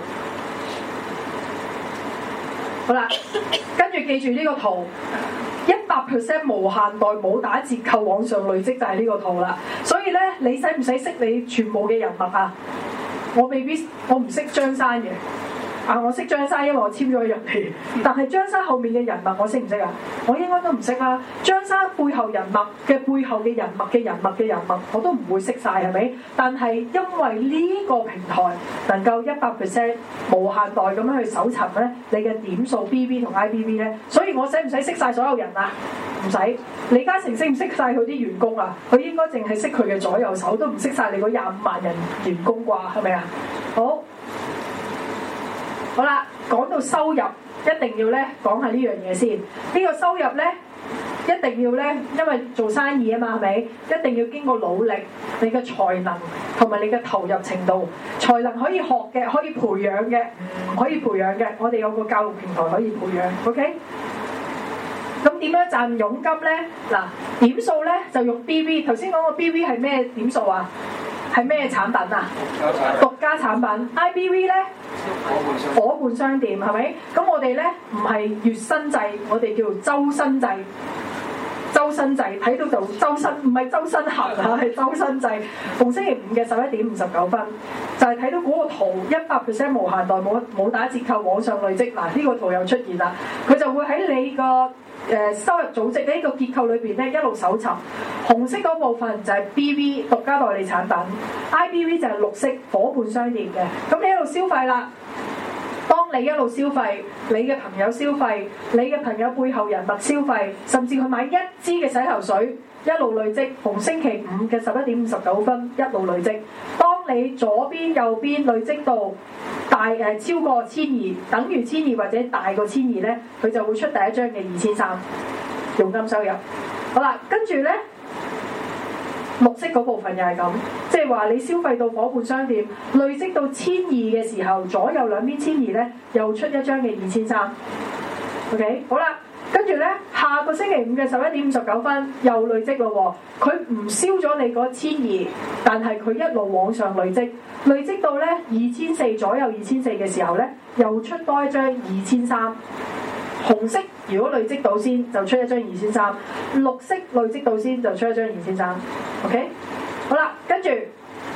好啦，跟住記住呢個圖，一百 percent 無限代冇打折扣往上累積就係呢個圖啦。所以咧，你使唔使識你全部嘅人脈啊？我未必，我唔識張生嘅。啊！我識張生，因為我簽咗佢入嚟。但係張生後面嘅人脈，我識唔識啊？我應該都唔識啦。張生背後人脈嘅背後嘅人脈嘅人脈嘅人脈，我都唔會識晒，係咪？但係因為呢個平台能夠一百 percent 無限代咁樣去搜尋咧，你嘅點數 B B 同 I B B 咧，所以我使唔使識晒所有人啊？唔使。李嘉誠識唔識晒佢啲員工啊？佢應該淨係識佢嘅左右手，都唔識晒你嗰廿五萬人員工啩？係咪啊？好。好啦，講到收入，一定要咧講下呢樣嘢先。呢、這個收入咧，一定要咧，因為做生意啊嘛，係咪？一定要經過努力，你嘅才能同埋你嘅投入程度。才能可以學嘅，可以培養嘅，唔可以培養嘅，我哋有個教育平台可以培養。OK？咁點樣賺佣金咧？嗱，點數咧就用 B B。頭先講個 B B 係咩點數啊？係咩產品啊？獨家產品。I B V 咧？伙伴商店係咪？咁我哋咧唔係月薪制，我哋叫周薪制。周薪制睇到就周薪，唔係周薪行啊，係周薪制。逢星期五嘅十一點五十九分，就係、是、睇到嗰個圖一百 percent 無限代冇冇打折扣往上累積。嗱，呢個圖又出現啦，佢就會喺你個誒、呃、收入組織呢個結構裏邊咧一路搜尋。紅色嗰部分就係 B V 獨家代理產品 ，I B V 就係綠色伙伴商業嘅。咁你一路消費啦。當你一路消費，你嘅朋友消費，你嘅朋友背後人脈消費，甚至佢買一支嘅洗頭水，一路累積，逢星期五嘅十一點五十九分一路累積。當你左邊右邊累積到大誒、呃、超過千二，等於千二或者大過千二咧，佢就會出第一張嘅二千三佣金收入。好啦，跟住咧。綠色嗰部分又係咁，即係話你消費到伙伴商店累積到千二嘅時候，左右兩邊千二咧，又出一張嘅二千三。OK， 好啦，跟住咧下個星期五嘅十一點五十九分又累積咯喎，佢唔燒咗你嗰千二，但係佢一路往上累積，累積到咧二千四左右，二千四嘅時候咧，又出多一張二千三。紅色如果累積到先就出一張二千三，綠色累積到先就出一張二千三。OK， 好啦，跟住三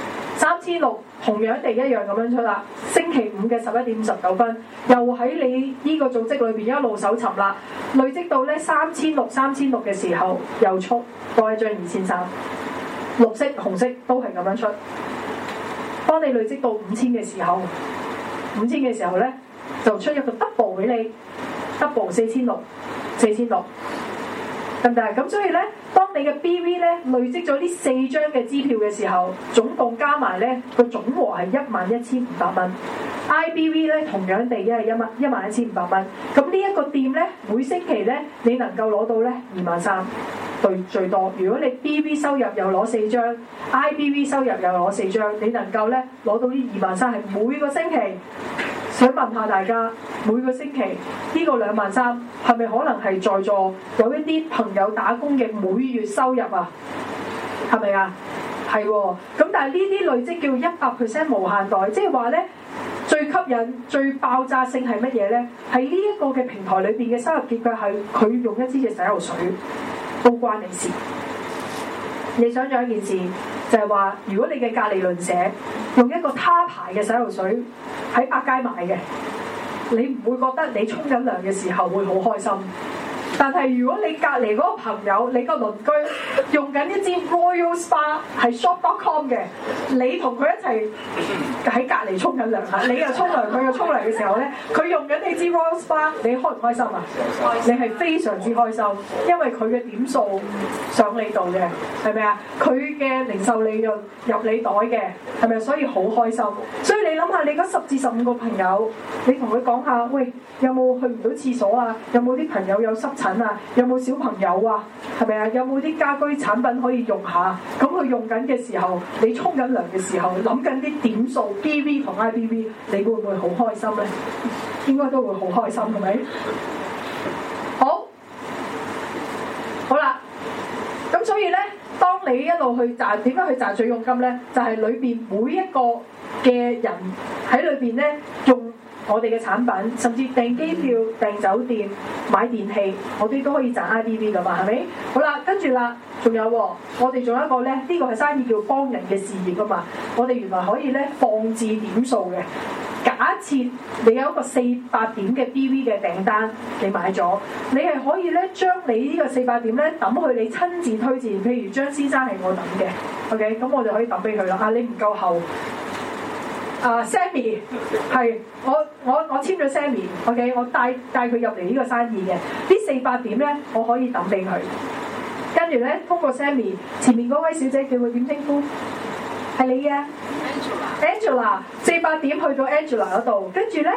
三千六同樣地一樣咁樣出啦。星期五嘅十一點五十九分，又喺你呢個組織裏邊一路搜尋啦，累積到咧三千六、三千六嘅時候又出多一張二千三，綠色、紅色都係咁樣出。當你累積到五千嘅時候，五千嘅時候咧就出一個 double 俾你 ，double 四千六、四千六。咁但係咁，所以咧，當你嘅 B V 咧累積咗呢四張嘅支票嘅時候，總共加埋咧個總和係一萬一千五百蚊。I B V 咧同樣地，一係一萬一萬一千五百蚊。咁呢一個店咧，每星期咧你能夠攞到咧二萬三，對最多。如果你 B V 收入又攞四張 ，I B V 收入又攞四張，你能夠咧攞到呢二萬三係每個星期。想問下大家，每個星期呢個兩萬三係咪可能係在座有一啲朋友打工嘅每月收入啊？係咪啊？係喎。咁但係呢啲累積叫一百 percent 無限袋，即係話咧最吸引、最爆炸性係乜嘢咧？係呢一個嘅平台裏邊嘅收入結構係佢用一支嘅洗頭水都關你事。你想象一件事，就係話，如果你嘅隔離鄰舍用一個他牌嘅洗頭水喺百佳買嘅，你唔會覺得你沖緊涼嘅時候會好開心。但係如果你隔離嗰個朋友、你個鄰居用緊一支 Royal Spa 係 shop dot com 嘅，你同佢一齊喺隔離沖緊涼嚇，你又沖涼，佢又沖涼嘅時候咧，佢用緊你支 Royal Spa，你開唔開心啊？你係非常之開心，因為佢嘅點數上你度嘅，係咪啊？佢嘅零售利潤入你袋嘅，係咪？所以好開心。所以你諗下，你嗰十至十五個朋友，你同佢講下，喂，有冇去唔到廁所啊？有冇啲朋友有濕疹啊？有冇小朋友啊？係咪啊？有冇啲家居產品可以用下？咁佢用緊嘅時候，你沖緊涼嘅時候，諗緊啲點數 B V 同 I B V， 你會唔會好開心咧？應該都會好開心，係咪？好，好啦。咁所以咧，當你一路去賺，點樣去賺取佣金咧？就係裏邊每一個嘅人喺裏邊咧用我哋嘅產品，甚至訂機票、訂酒店、買電器，我哋都可以賺 I B V 噶嘛，係咪？好啦，跟住啦，仲有喎，我哋仲有一個咧，呢、這個係生意叫幫人嘅事業噶嘛，我哋原來可以咧放置點數嘅。假設你有一個四百點嘅 B V 嘅訂單，你買咗，你係可以咧將你呢個四百點咧抌去你親自推薦，譬如張先生係我抌嘅 ，OK，咁我就可以抌俾佢啦。啊，你唔夠後。啊、uh, Sammy 係我我我簽咗 Sammy，OK，、okay? 我帶帶佢入嚟呢個生意嘅，呢四百點咧我可以抌俾佢，跟住咧通過 Sammy 前面嗰位小姐叫佢點稱呼？係你啊 Angela，Angela 四百點去到 Angela 嗰度，跟住咧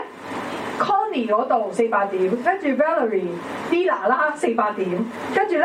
Connie 嗰度四百點，跟住 Valerie、Dina 啦四百點，跟住咧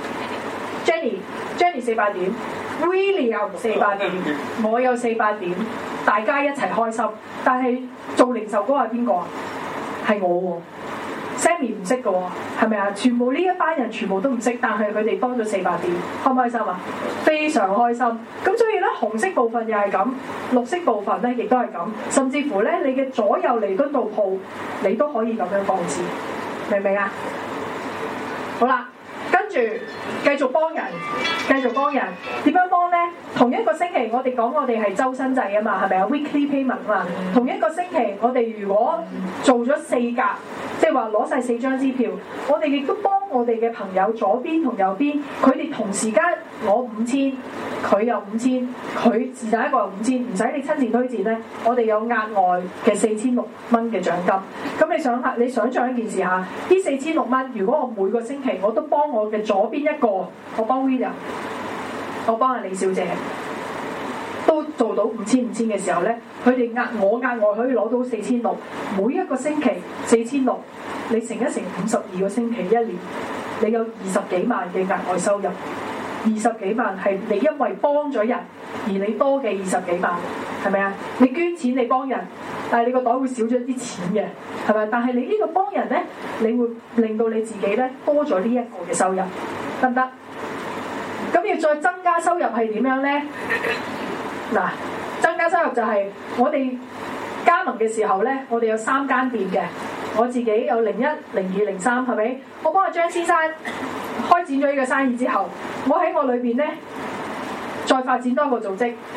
Jenny、Jenny 四百點 ，William 四百點，我有四百點。大家一齊開心，但係做零售嗰個係邊個啊？係我喎 ，Sammy 唔識嘅喎，係咪啊？全部呢一班人全部都唔識，但係佢哋多咗四百點，開唔開心啊？非常開心。咁所以咧，紅色部分又係咁，綠色部分咧亦都係咁，甚至乎咧你嘅左右彌敦道鋪，你都可以咁樣放置，明唔明啊？好啦。跟住繼續幫人，繼續幫人，點樣幫咧？同一個星期，我哋講我哋係周薪制啊嘛，係咪啊 ？Weekly payment 啊嘛。同一個星期，我哋如果做咗四格，即係話攞晒四張支票，我哋亦都幫我哋嘅朋友左邊同右邊，佢哋同時間攞五千，佢有五千，佢自第一個有五千，唔使你親自推薦咧，我哋有額外嘅四千六蚊嘅獎金。咁你想下，你想象一件事嚇，呢四千六蚊，如果我每個星期我都幫我嘅左邊一個，我幫 William， 我幫阿李小姐，都做到五千五千嘅時候咧，佢哋額我額外可以攞到四千六，每一個星期四千六，你乘一乘五十二個星期一年，你有二十幾萬嘅額外收入，二十幾萬係你因為幫咗人而你多嘅二十幾萬，係咪啊？你捐錢你幫人，但係你個袋會少咗啲錢嘅，係咪？但係你呢個幫人咧，你會令到你自己咧多咗呢一個嘅收入，得唔得？咁要再增加收入係點樣咧？嗱，增加收入就係我哋加盟嘅時候咧，我哋有三間店嘅，我自己有零一、零二、零三，係咪？我幫阿張先生開展咗呢個生意之後，我喺我裏邊咧再發展多一個組織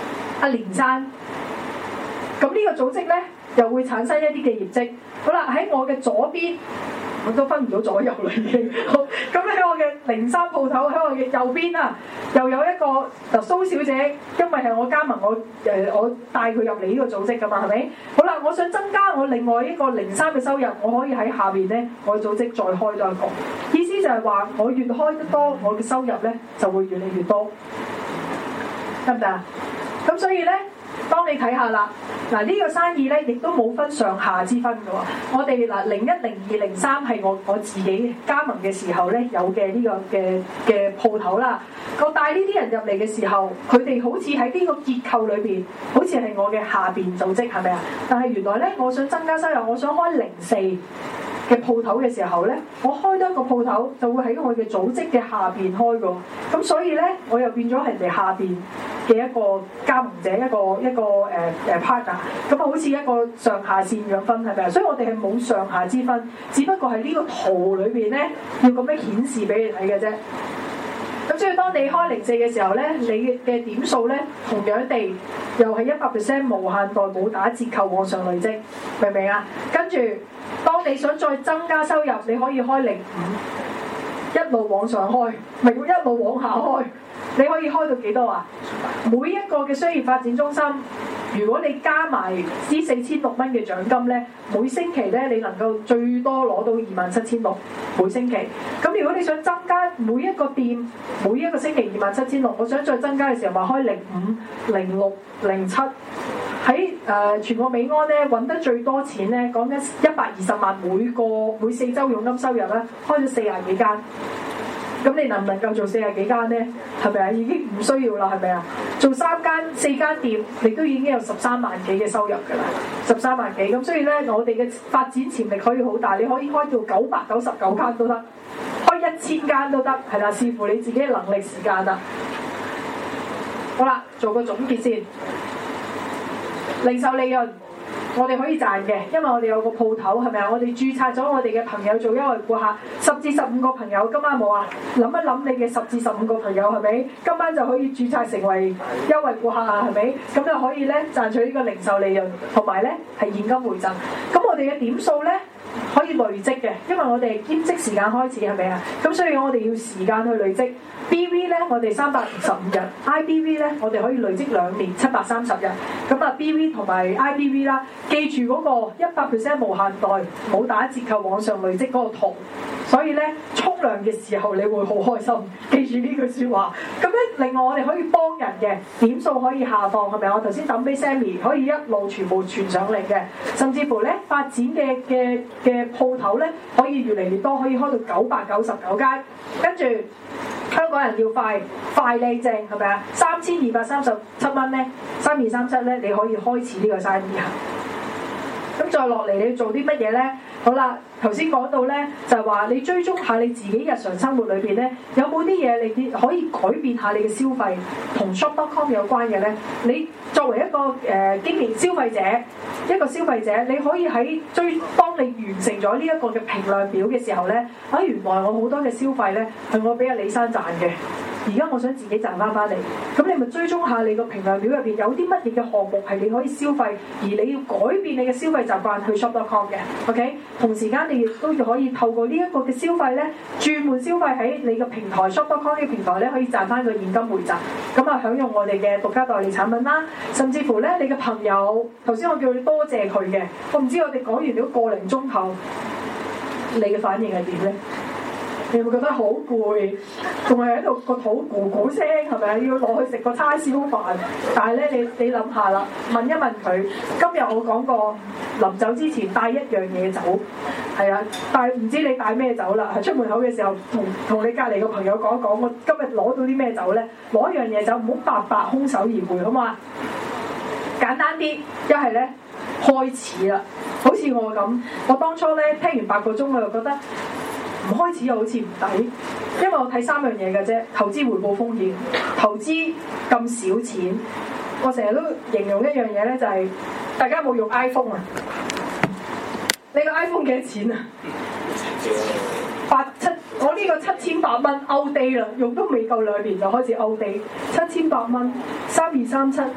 阿連山。咁呢個組織咧又會產生一啲嘅業績。好啦，喺我嘅左邊。我都分唔到左右啦已經。好，咁喺我嘅零三鋪頭喺我嘅右邊啊，又有一個嗱蘇小姐，因為係我加盟我誒、呃、我帶佢入嚟呢個組織㗎嘛，係咪？好啦，我想增加我另外一個零三嘅收入，我可以喺下邊咧，我組織再開多一個。意思就係話，我越開得多，我嘅收入咧就會越嚟越多，得唔得啊？咁所以咧。當你睇下啦，嗱、這、呢個生意咧，亦都冇分上下之分嘅喎。我哋嗱零一、零二、零三係我我自己加盟嘅時候咧有嘅呢個嘅嘅鋪頭啦。我帶呢啲人入嚟嘅時候，佢哋好似喺呢個結構裏邊，好似係我嘅下邊組織，係咪啊？但係原來咧，我想增加收入，我想開零四嘅鋪頭嘅時候咧，我開多一個鋪頭就會喺我嘅組織嘅下邊開嘅。咁所以咧，我又變咗係人哋下邊嘅一個加盟者，一個一個誒誒、uh, partner， 咁啊好似一個上下線咁分，係咪啊？所以我哋係冇上下之分，只不過係呢個圖裏邊咧要咁樣顯示俾你睇嘅啫。咁所以當你開零四嘅時候咧，你嘅點數咧同樣地又係一百 percent 無限代冇打折扣往上累積，明唔明啊？跟住當你想再增加收入，你可以開零五，一路往上開，咪會一路往下開。你可以開到幾多啊？每一個嘅商業發展中心，如果你加埋呢四千六蚊嘅獎金咧，每星期咧你能夠最多攞到二萬七千六每星期。咁如果你想增加每一個店每一個星期二萬七千六，我想再增加嘅時候，咪開零五、零六、零七。喺誒全國美安咧揾得最多錢咧，講緊一百二十萬每個每四週佣金收入咧，開咗四廿幾間。咁你能唔能夠做四廿幾間咧？係咪啊？已經唔需要啦，係咪啊？做三間四間店，你都已經有十三萬幾嘅收入㗎啦，十三萬幾。咁所以咧，我哋嘅發展潛力可以好大，你可以開到九百九十九間都得，開一千間都得，係啦，視乎你自己嘅能力時間啦。好啦，做個總結先。零售利潤我哋可以賺嘅，因為我哋有個鋪頭，係咪啊？我哋註冊咗我哋嘅朋友做優惠顧客，十至十五個朋友，今晚冇啊？諗一諗你嘅十至十五個朋友係咪？今晚就可以註冊成為優惠顧客啊？係咪？咁就可以咧賺取呢個零售利潤，同埋咧係現金回贈。咁我哋嘅點數咧可以累積嘅，因為我哋兼職時間開始係咪啊？咁所以我哋要時間去累積。B V 咧，我哋三百五十五日 ；I B V 咧，我哋可以累積兩年七百三十日。咁啊，B V 同埋 I B V 啦，記住嗰個一百 percent 無限代冇打折扣往上累積嗰個圖。所以咧，沖涼嘅時候你會好開心，記住呢句説話。咁咧，另外我哋可以幫人嘅點數可以下放，係咪？我頭先抌俾 Sammy 可以一路全部傳上嚟嘅，甚至乎咧發展嘅嘅嘅鋪頭咧可以越嚟越多，可以開到九百九十九間，跟住。香港人要快快靚正係咪啊？三千二百三十七蚊咧，三二三七咧，你可以開始呢個生意啊！咁再落嚟你要做啲乜嘢咧？好啦，頭先講到咧，就係話你追蹤下你自己日常生活裏邊咧，有冇啲嘢你可以改變下你嘅消費，同 shop dot com 有關嘅咧？你作為一個誒、呃、經營消費者，一個消費者，你可以喺追當你完成咗呢一個嘅評量表嘅時候咧，啊原來我好多嘅消費咧係我俾阿李生賺嘅。而家我想自己賺翻翻嚟，咁你咪追蹤下你個評量表入邊有啲乜嘢嘅項目係你可以消費，而你要改變你嘅消費習慣去 shop dot com 嘅 ，OK？同時間你亦都可以透過呢一個嘅消費咧，轉換消費喺你個平台 shop dot com 呢個平台咧，可以賺翻個現金回贈，咁啊享用我哋嘅獨家代理產品啦，甚至乎咧你嘅朋友，頭先我叫你多謝佢嘅，我唔知我哋講完咗個零鐘頭，你嘅反應係點咧？你會覺得好攰，仲係喺度個肚咕咕聲，係咪啊？要落去食個叉燒飯。但係咧，你你諗下啦，問一問佢。今日我講過，臨走之前帶一樣嘢走，係啊，但係唔知你帶咩走啦。喺出門口嘅時候，同同你隔離個朋友講一講，我今日攞到啲咩走咧？攞一樣嘢走，唔好白白空手而回，好嘛？簡單啲，一係咧開始啦，好似我咁，我當初咧聽完八個鐘，我就覺得。唔開始又好似唔抵，因為我睇三樣嘢嘅啫，投資回報風險，投資咁少錢，我成日都形容一樣嘢咧，就係、是、大家有冇用 iPhone 啊？你個 iPhone 幾多錢啊？八七，我呢個七千八蚊 out date 啦，用都未夠兩年就開始 out date，七千八蚊，三二三七。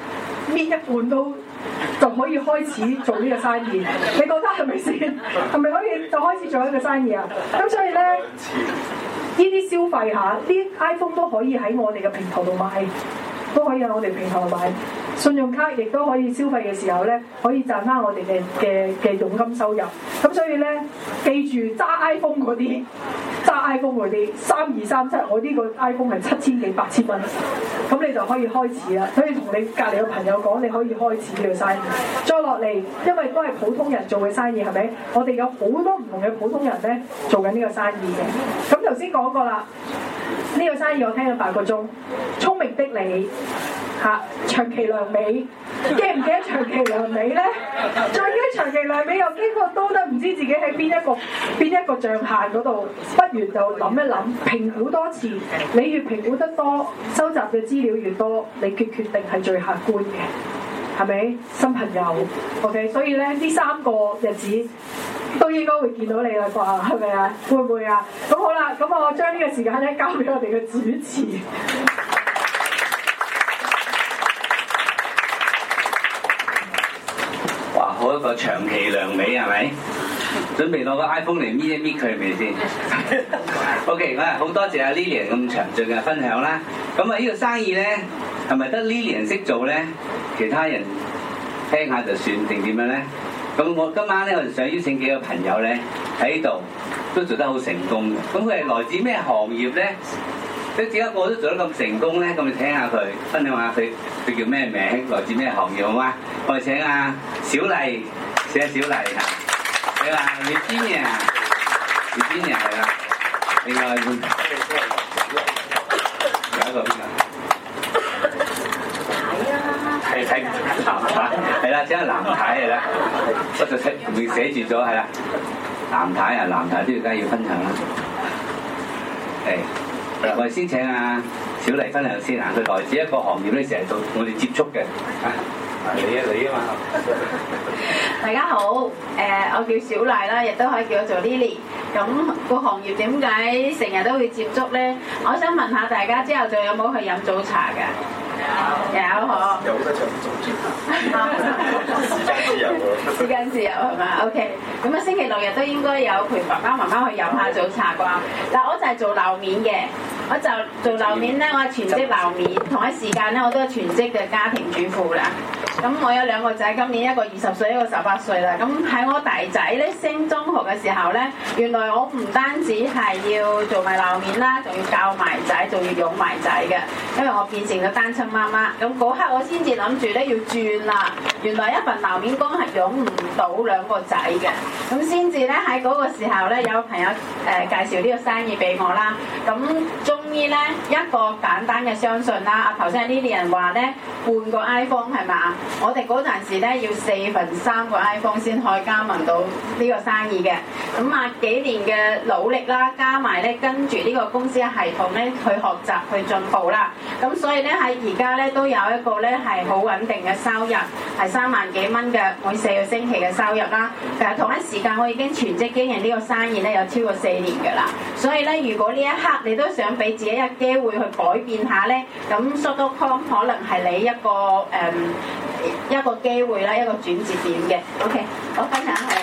搣一半都就可以開始做呢個生意，你覺得係咪先？係咪可以就開始做一個生意啊？咁所以咧，呢啲消費下，啲 iPhone 都可以喺我哋嘅平台度買，都可以喺我哋平台度買。信用卡亦都可以消費嘅時候咧，可以賺翻我哋嘅嘅嘅佣金收入。咁所以咧，記住揸 iPhone 嗰啲，揸 iPhone 嗰啲三二三七，我呢個 iPhone 係七千幾八千蚊，咁你就可以開始啦。可以同你隔離嘅朋友講，你可以開始呢個生意。再落嚟，因為都係普通人做嘅生意，係咪？我哋有好多唔同嘅普通人咧做緊呢個生意嘅。咁頭先講過啦，呢、這個生意我聽咗八個鐘，聰明的你。嚇，長期良美，記唔記得長期良美咧？最驚長期良美又經過多得唔知自己喺邊一個邊一個象限嗰度，不如就諗一諗，評估多次。你越評估得多，收集嘅資料越多，你嘅決定係最客觀嘅，係咪？新朋友 ，OK， 所以咧呢三個日子都應該會見到你啦啩，係咪啊？會唔會啊？咁好啦，咁我將呢個時間咧交俾我哋嘅主持。 好一個長期良美係咪？準備攞個 iPhone 嚟搣一搣佢係咪先？OK，我係好多謝阿 Lilian 咁詳盡嘅分享啦。咁啊，呢個生意咧係咪得 Lilian 識做咧？其他人聽下就算定點樣咧？咁我今晚咧，我就想邀請幾個朋友咧喺度都做得好成功嘅。咁佢係來自咩行業咧？即係點解個個都做得咁成功咧？咁你聽下佢分享下佢佢叫咩名，來自咩行業好嗎？我哋請阿小麗，請阿小麗嚇。你話 Virginia，Virginia 係啦。另外有一個邊個？睇啊！係睇藍太係啦，請阿藍太係啦。我就寫未寫住咗係啦。藍太啊，藍太都要梗係要分享啦。係。我哋先請阿小麗分享先啊，佢來自一個行業咧，成日做我哋接觸嘅。啊，你啊你啊嘛。 大家好，誒、呃，我叫小麗啦，亦都可以叫我做 Lily。咁、那個行業點解成日都會接觸咧？我想問下大家，朝頭早有冇去飲早茶㗎？有，嗬。有得上早茶。時間自由喎。時間自由係嘛 ？OK。咁啊，星期六日都應該有陪爸爸媽媽去飲下早茶啩。嗱，我就係做樓面嘅，我就做樓面咧，我係全職樓面，同一時間咧，我都係全職嘅家庭主婦啦。咁我有兩個仔，今年一個二十歲，一個十八歲啦。咁喺我大仔咧升中學嘅時候咧，原來我唔單止係要做埋樓面啦，仲要教埋仔，仲要養埋仔嘅，因為我變成咗單親媽媽。咁嗰刻我先至諗住咧要轉啦，原來一份樓面工係養唔到兩個仔嘅，咁先至咧喺嗰個時候咧有朋友誒、呃、介紹呢個生意俾我啦。咁終於咧一個簡單嘅相信啦，啊頭先呢啲人話咧半個 iPhone 係嘛？我哋嗰陣時咧要四分三個 iPhone 先可以加盟到呢個生意嘅，咁啊幾年嘅努力啦，加埋咧跟住呢個公司嘅系統咧去學習去進步啦，咁所以咧喺而家咧都有一個咧係好穩定嘅收入，係三萬幾蚊嘅每四個星期嘅收入啦。其實同一時間我已經全職經營呢個生意咧有超過四年㗎啦，所以咧如果呢一刻你都想俾自己一個機會去改變下咧，咁 shop dot com 可能係你一個誒。嗯一個機會啦，一個轉折點嘅。OK， 我分享係。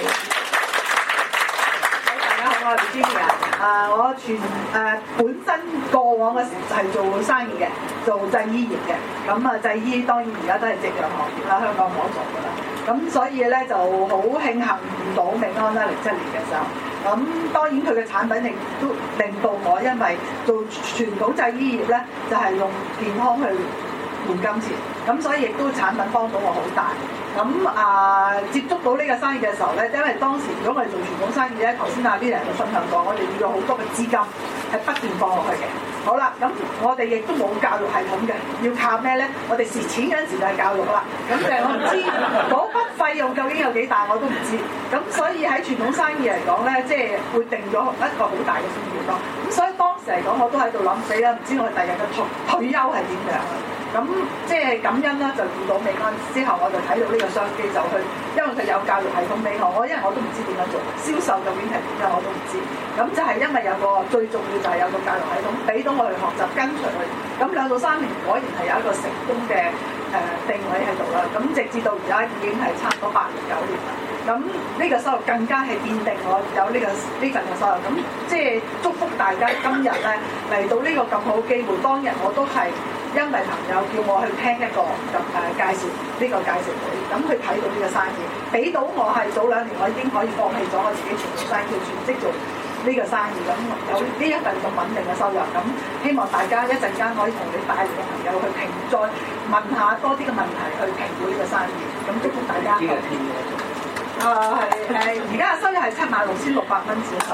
大家好，我係 Virginia。啊，我全誒、呃、本身過往嘅時係做生意嘅，做製衣業嘅。咁啊，製衣當然而家都係夕陽行業啦，香港冇得做㗎啦。咁所以咧就好慶幸遇到美安啦，零七年嘅時候。咁當然佢嘅產品亦都令到我，因為做傳統製衣業咧，就係、是、用健康去換金錢，咁所以亦都產品幫到我好大。咁啊、呃，接觸到呢個生意嘅時候咧，因為當時如果我哋做傳統生意咧，頭先阿 Lilian 都分享過，我哋要有好多嘅資金係不斷放落去嘅。好啦，咁我哋亦都冇教育系統嘅，要靠咩咧？我哋蝕錢嗰陣時就係教育啦。咁就我唔知嗰筆費用究竟有幾大，我都唔知。咁所以喺傳統生意嚟講咧，即係會定咗一個好大嘅風險咯。咁所以當時嚟講，我都喺度諗死啦，唔知我哋第日嘅退退休係點樣？咁即係感恩啦，就遇到美安之後，我就睇到呢個商機就去，因為佢有教育系統俾我，我因為我都唔知點樣做銷售究竟係點樣，我都唔知。咁就係因為有個最重要就係有個教育系統俾到我去學習跟隨佢。咁兩到三年果然係有一個成功嘅誒定位喺度啦。咁直至到而家已經係差唔多八年九年啦。咁呢個收入更加係奠定我有呢、這個呢份嘅收入。咁即係祝福大家今日咧嚟到呢個咁好機會。當日我都係因為朋友叫我去聽一個咁誒介紹呢、這個介紹會，咁去睇到呢個生意，俾到我係早兩年我已經可以放棄咗我自己全部生意，全職做呢個生意，咁有呢一份咁穩定嘅收入。咁希望大家一陣間可以同你帶嚟嘅朋友去評，再問下多啲嘅問題去評估呢個生意。咁祝福大家。啊，係係，而家嘅收入係七萬六千六百蚊錢。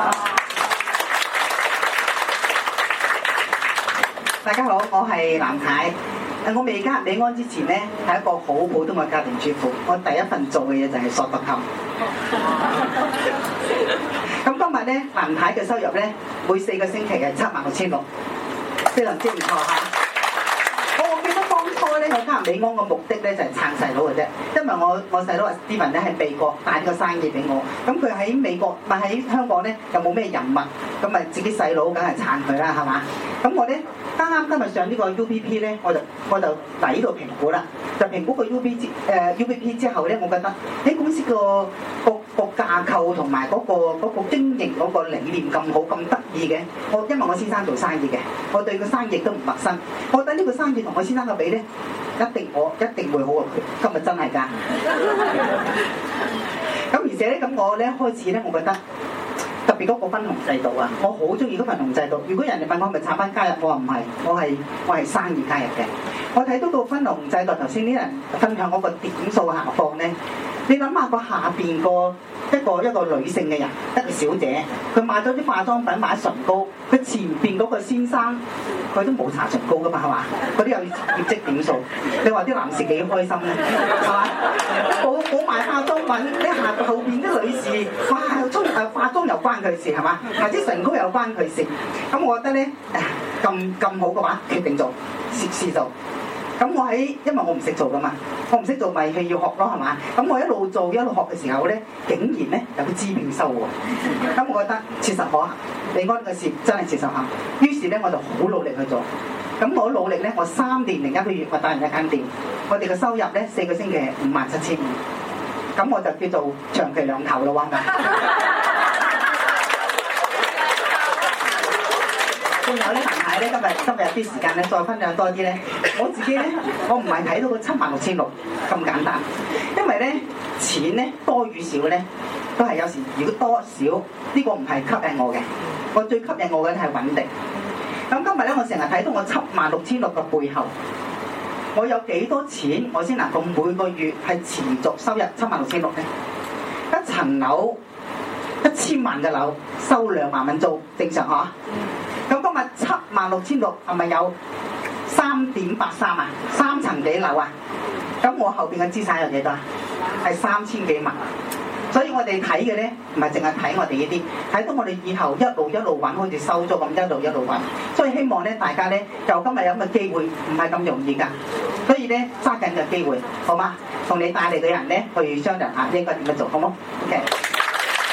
大家好，我係藍太。誒，我未加入美安之前咧，係一個好普通嘅家庭主婦。我第一份做嘅嘢就係索特扣。咁今日咧，藍太嘅收入咧，每四個星期係七萬六千六，非常之唔錯嚇。我記得當初咧，我加入美安嘅目的咧就係撐細佬嘅啫，因為我我細佬阿 Steven 咧喺美國帶個生意俾我，咁佢喺美國唔係喺香港咧又冇咩人物，咁咪自己細佬梗係撐佢啦，係嘛？咁我咧啱啱今日上呢個 U B P 咧，我就我就嚟呢度評估啦，就評估個 U B 之誒 U B P 之後咧，我覺得喺公司個個個架構同埋嗰個嗰個經營嗰個理念咁好咁得意嘅，我因為我先生做生意嘅，我對個生意都唔陌生，我覺得呢個生意同我先生嘅比咧，一定我一定會好過佢，今日真係㗎。咁而且咧，咁我咧開始咧，我覺得。特別嗰個分紅制度啊，我好中意嗰份紅制度。如果人哋問我係咪產品加入，我話唔係，我係我係生意加入嘅。我睇到個分紅制度，頭先啲人分享嗰個點數下放咧，你諗下個下邊個一個一個女性嘅人，一個小姐，佢買咗啲化妝品，買唇膏，佢前邊嗰個先生，佢都冇搽唇膏噶嘛，係嘛？嗰啲有業績點數，你話啲男士幾開心咧，係嘛？冇冇買化妝品，你下後邊啲女士，哇，沖誒化妝又關佢事係嘛？或者唇膏又關佢事，咁我覺得咧，咁咁好嘅話，決定做，試試做。咁我喺，因為我唔識做噶嘛，我唔識做咪係要學咯，係嘛？咁我一路做一路學嘅時候咧，竟然咧有個支票收喎。咁我覺得切實可行，美安嘅事真係切實可行。於是咧我就好努力去做。咁我努力咧，我三年零一個月我帶人一間店，我哋嘅收入咧四個星期係五萬七千五。咁我就叫做長期兩頭咯喎。仲有咧，陳太咧，今日今日有啲時間咧，再分享多啲咧。我自己咧，我唔係睇到個七萬六千六咁簡單，因為咧錢咧多與少咧，都係有時如果多少呢個唔係吸引我嘅，我最吸引我嘅係穩定。咁今日咧，我成日睇到我七萬六千六嘅背後，我有幾多錢我先能夠每個月係持續收入七萬六千六咧？一層樓一千萬嘅樓收兩萬蚊租，正常嚇。咁今日七萬六千六係咪有三點八三啊？三層幾樓啊？咁我後邊嘅資產有幾多啊？係三千幾萬。所以我哋睇嘅咧，唔係淨係睇我哋呢啲，睇到我哋以後一路一路揾，好似收租咁一路一路揾。所以希望咧，大家咧，就今日有咁嘅機會，唔係咁容易㗎。所以咧，揸緊嘅機會，好嗎？同你帶嚟嘅人咧，去商量下應該點樣做，好冇？OK。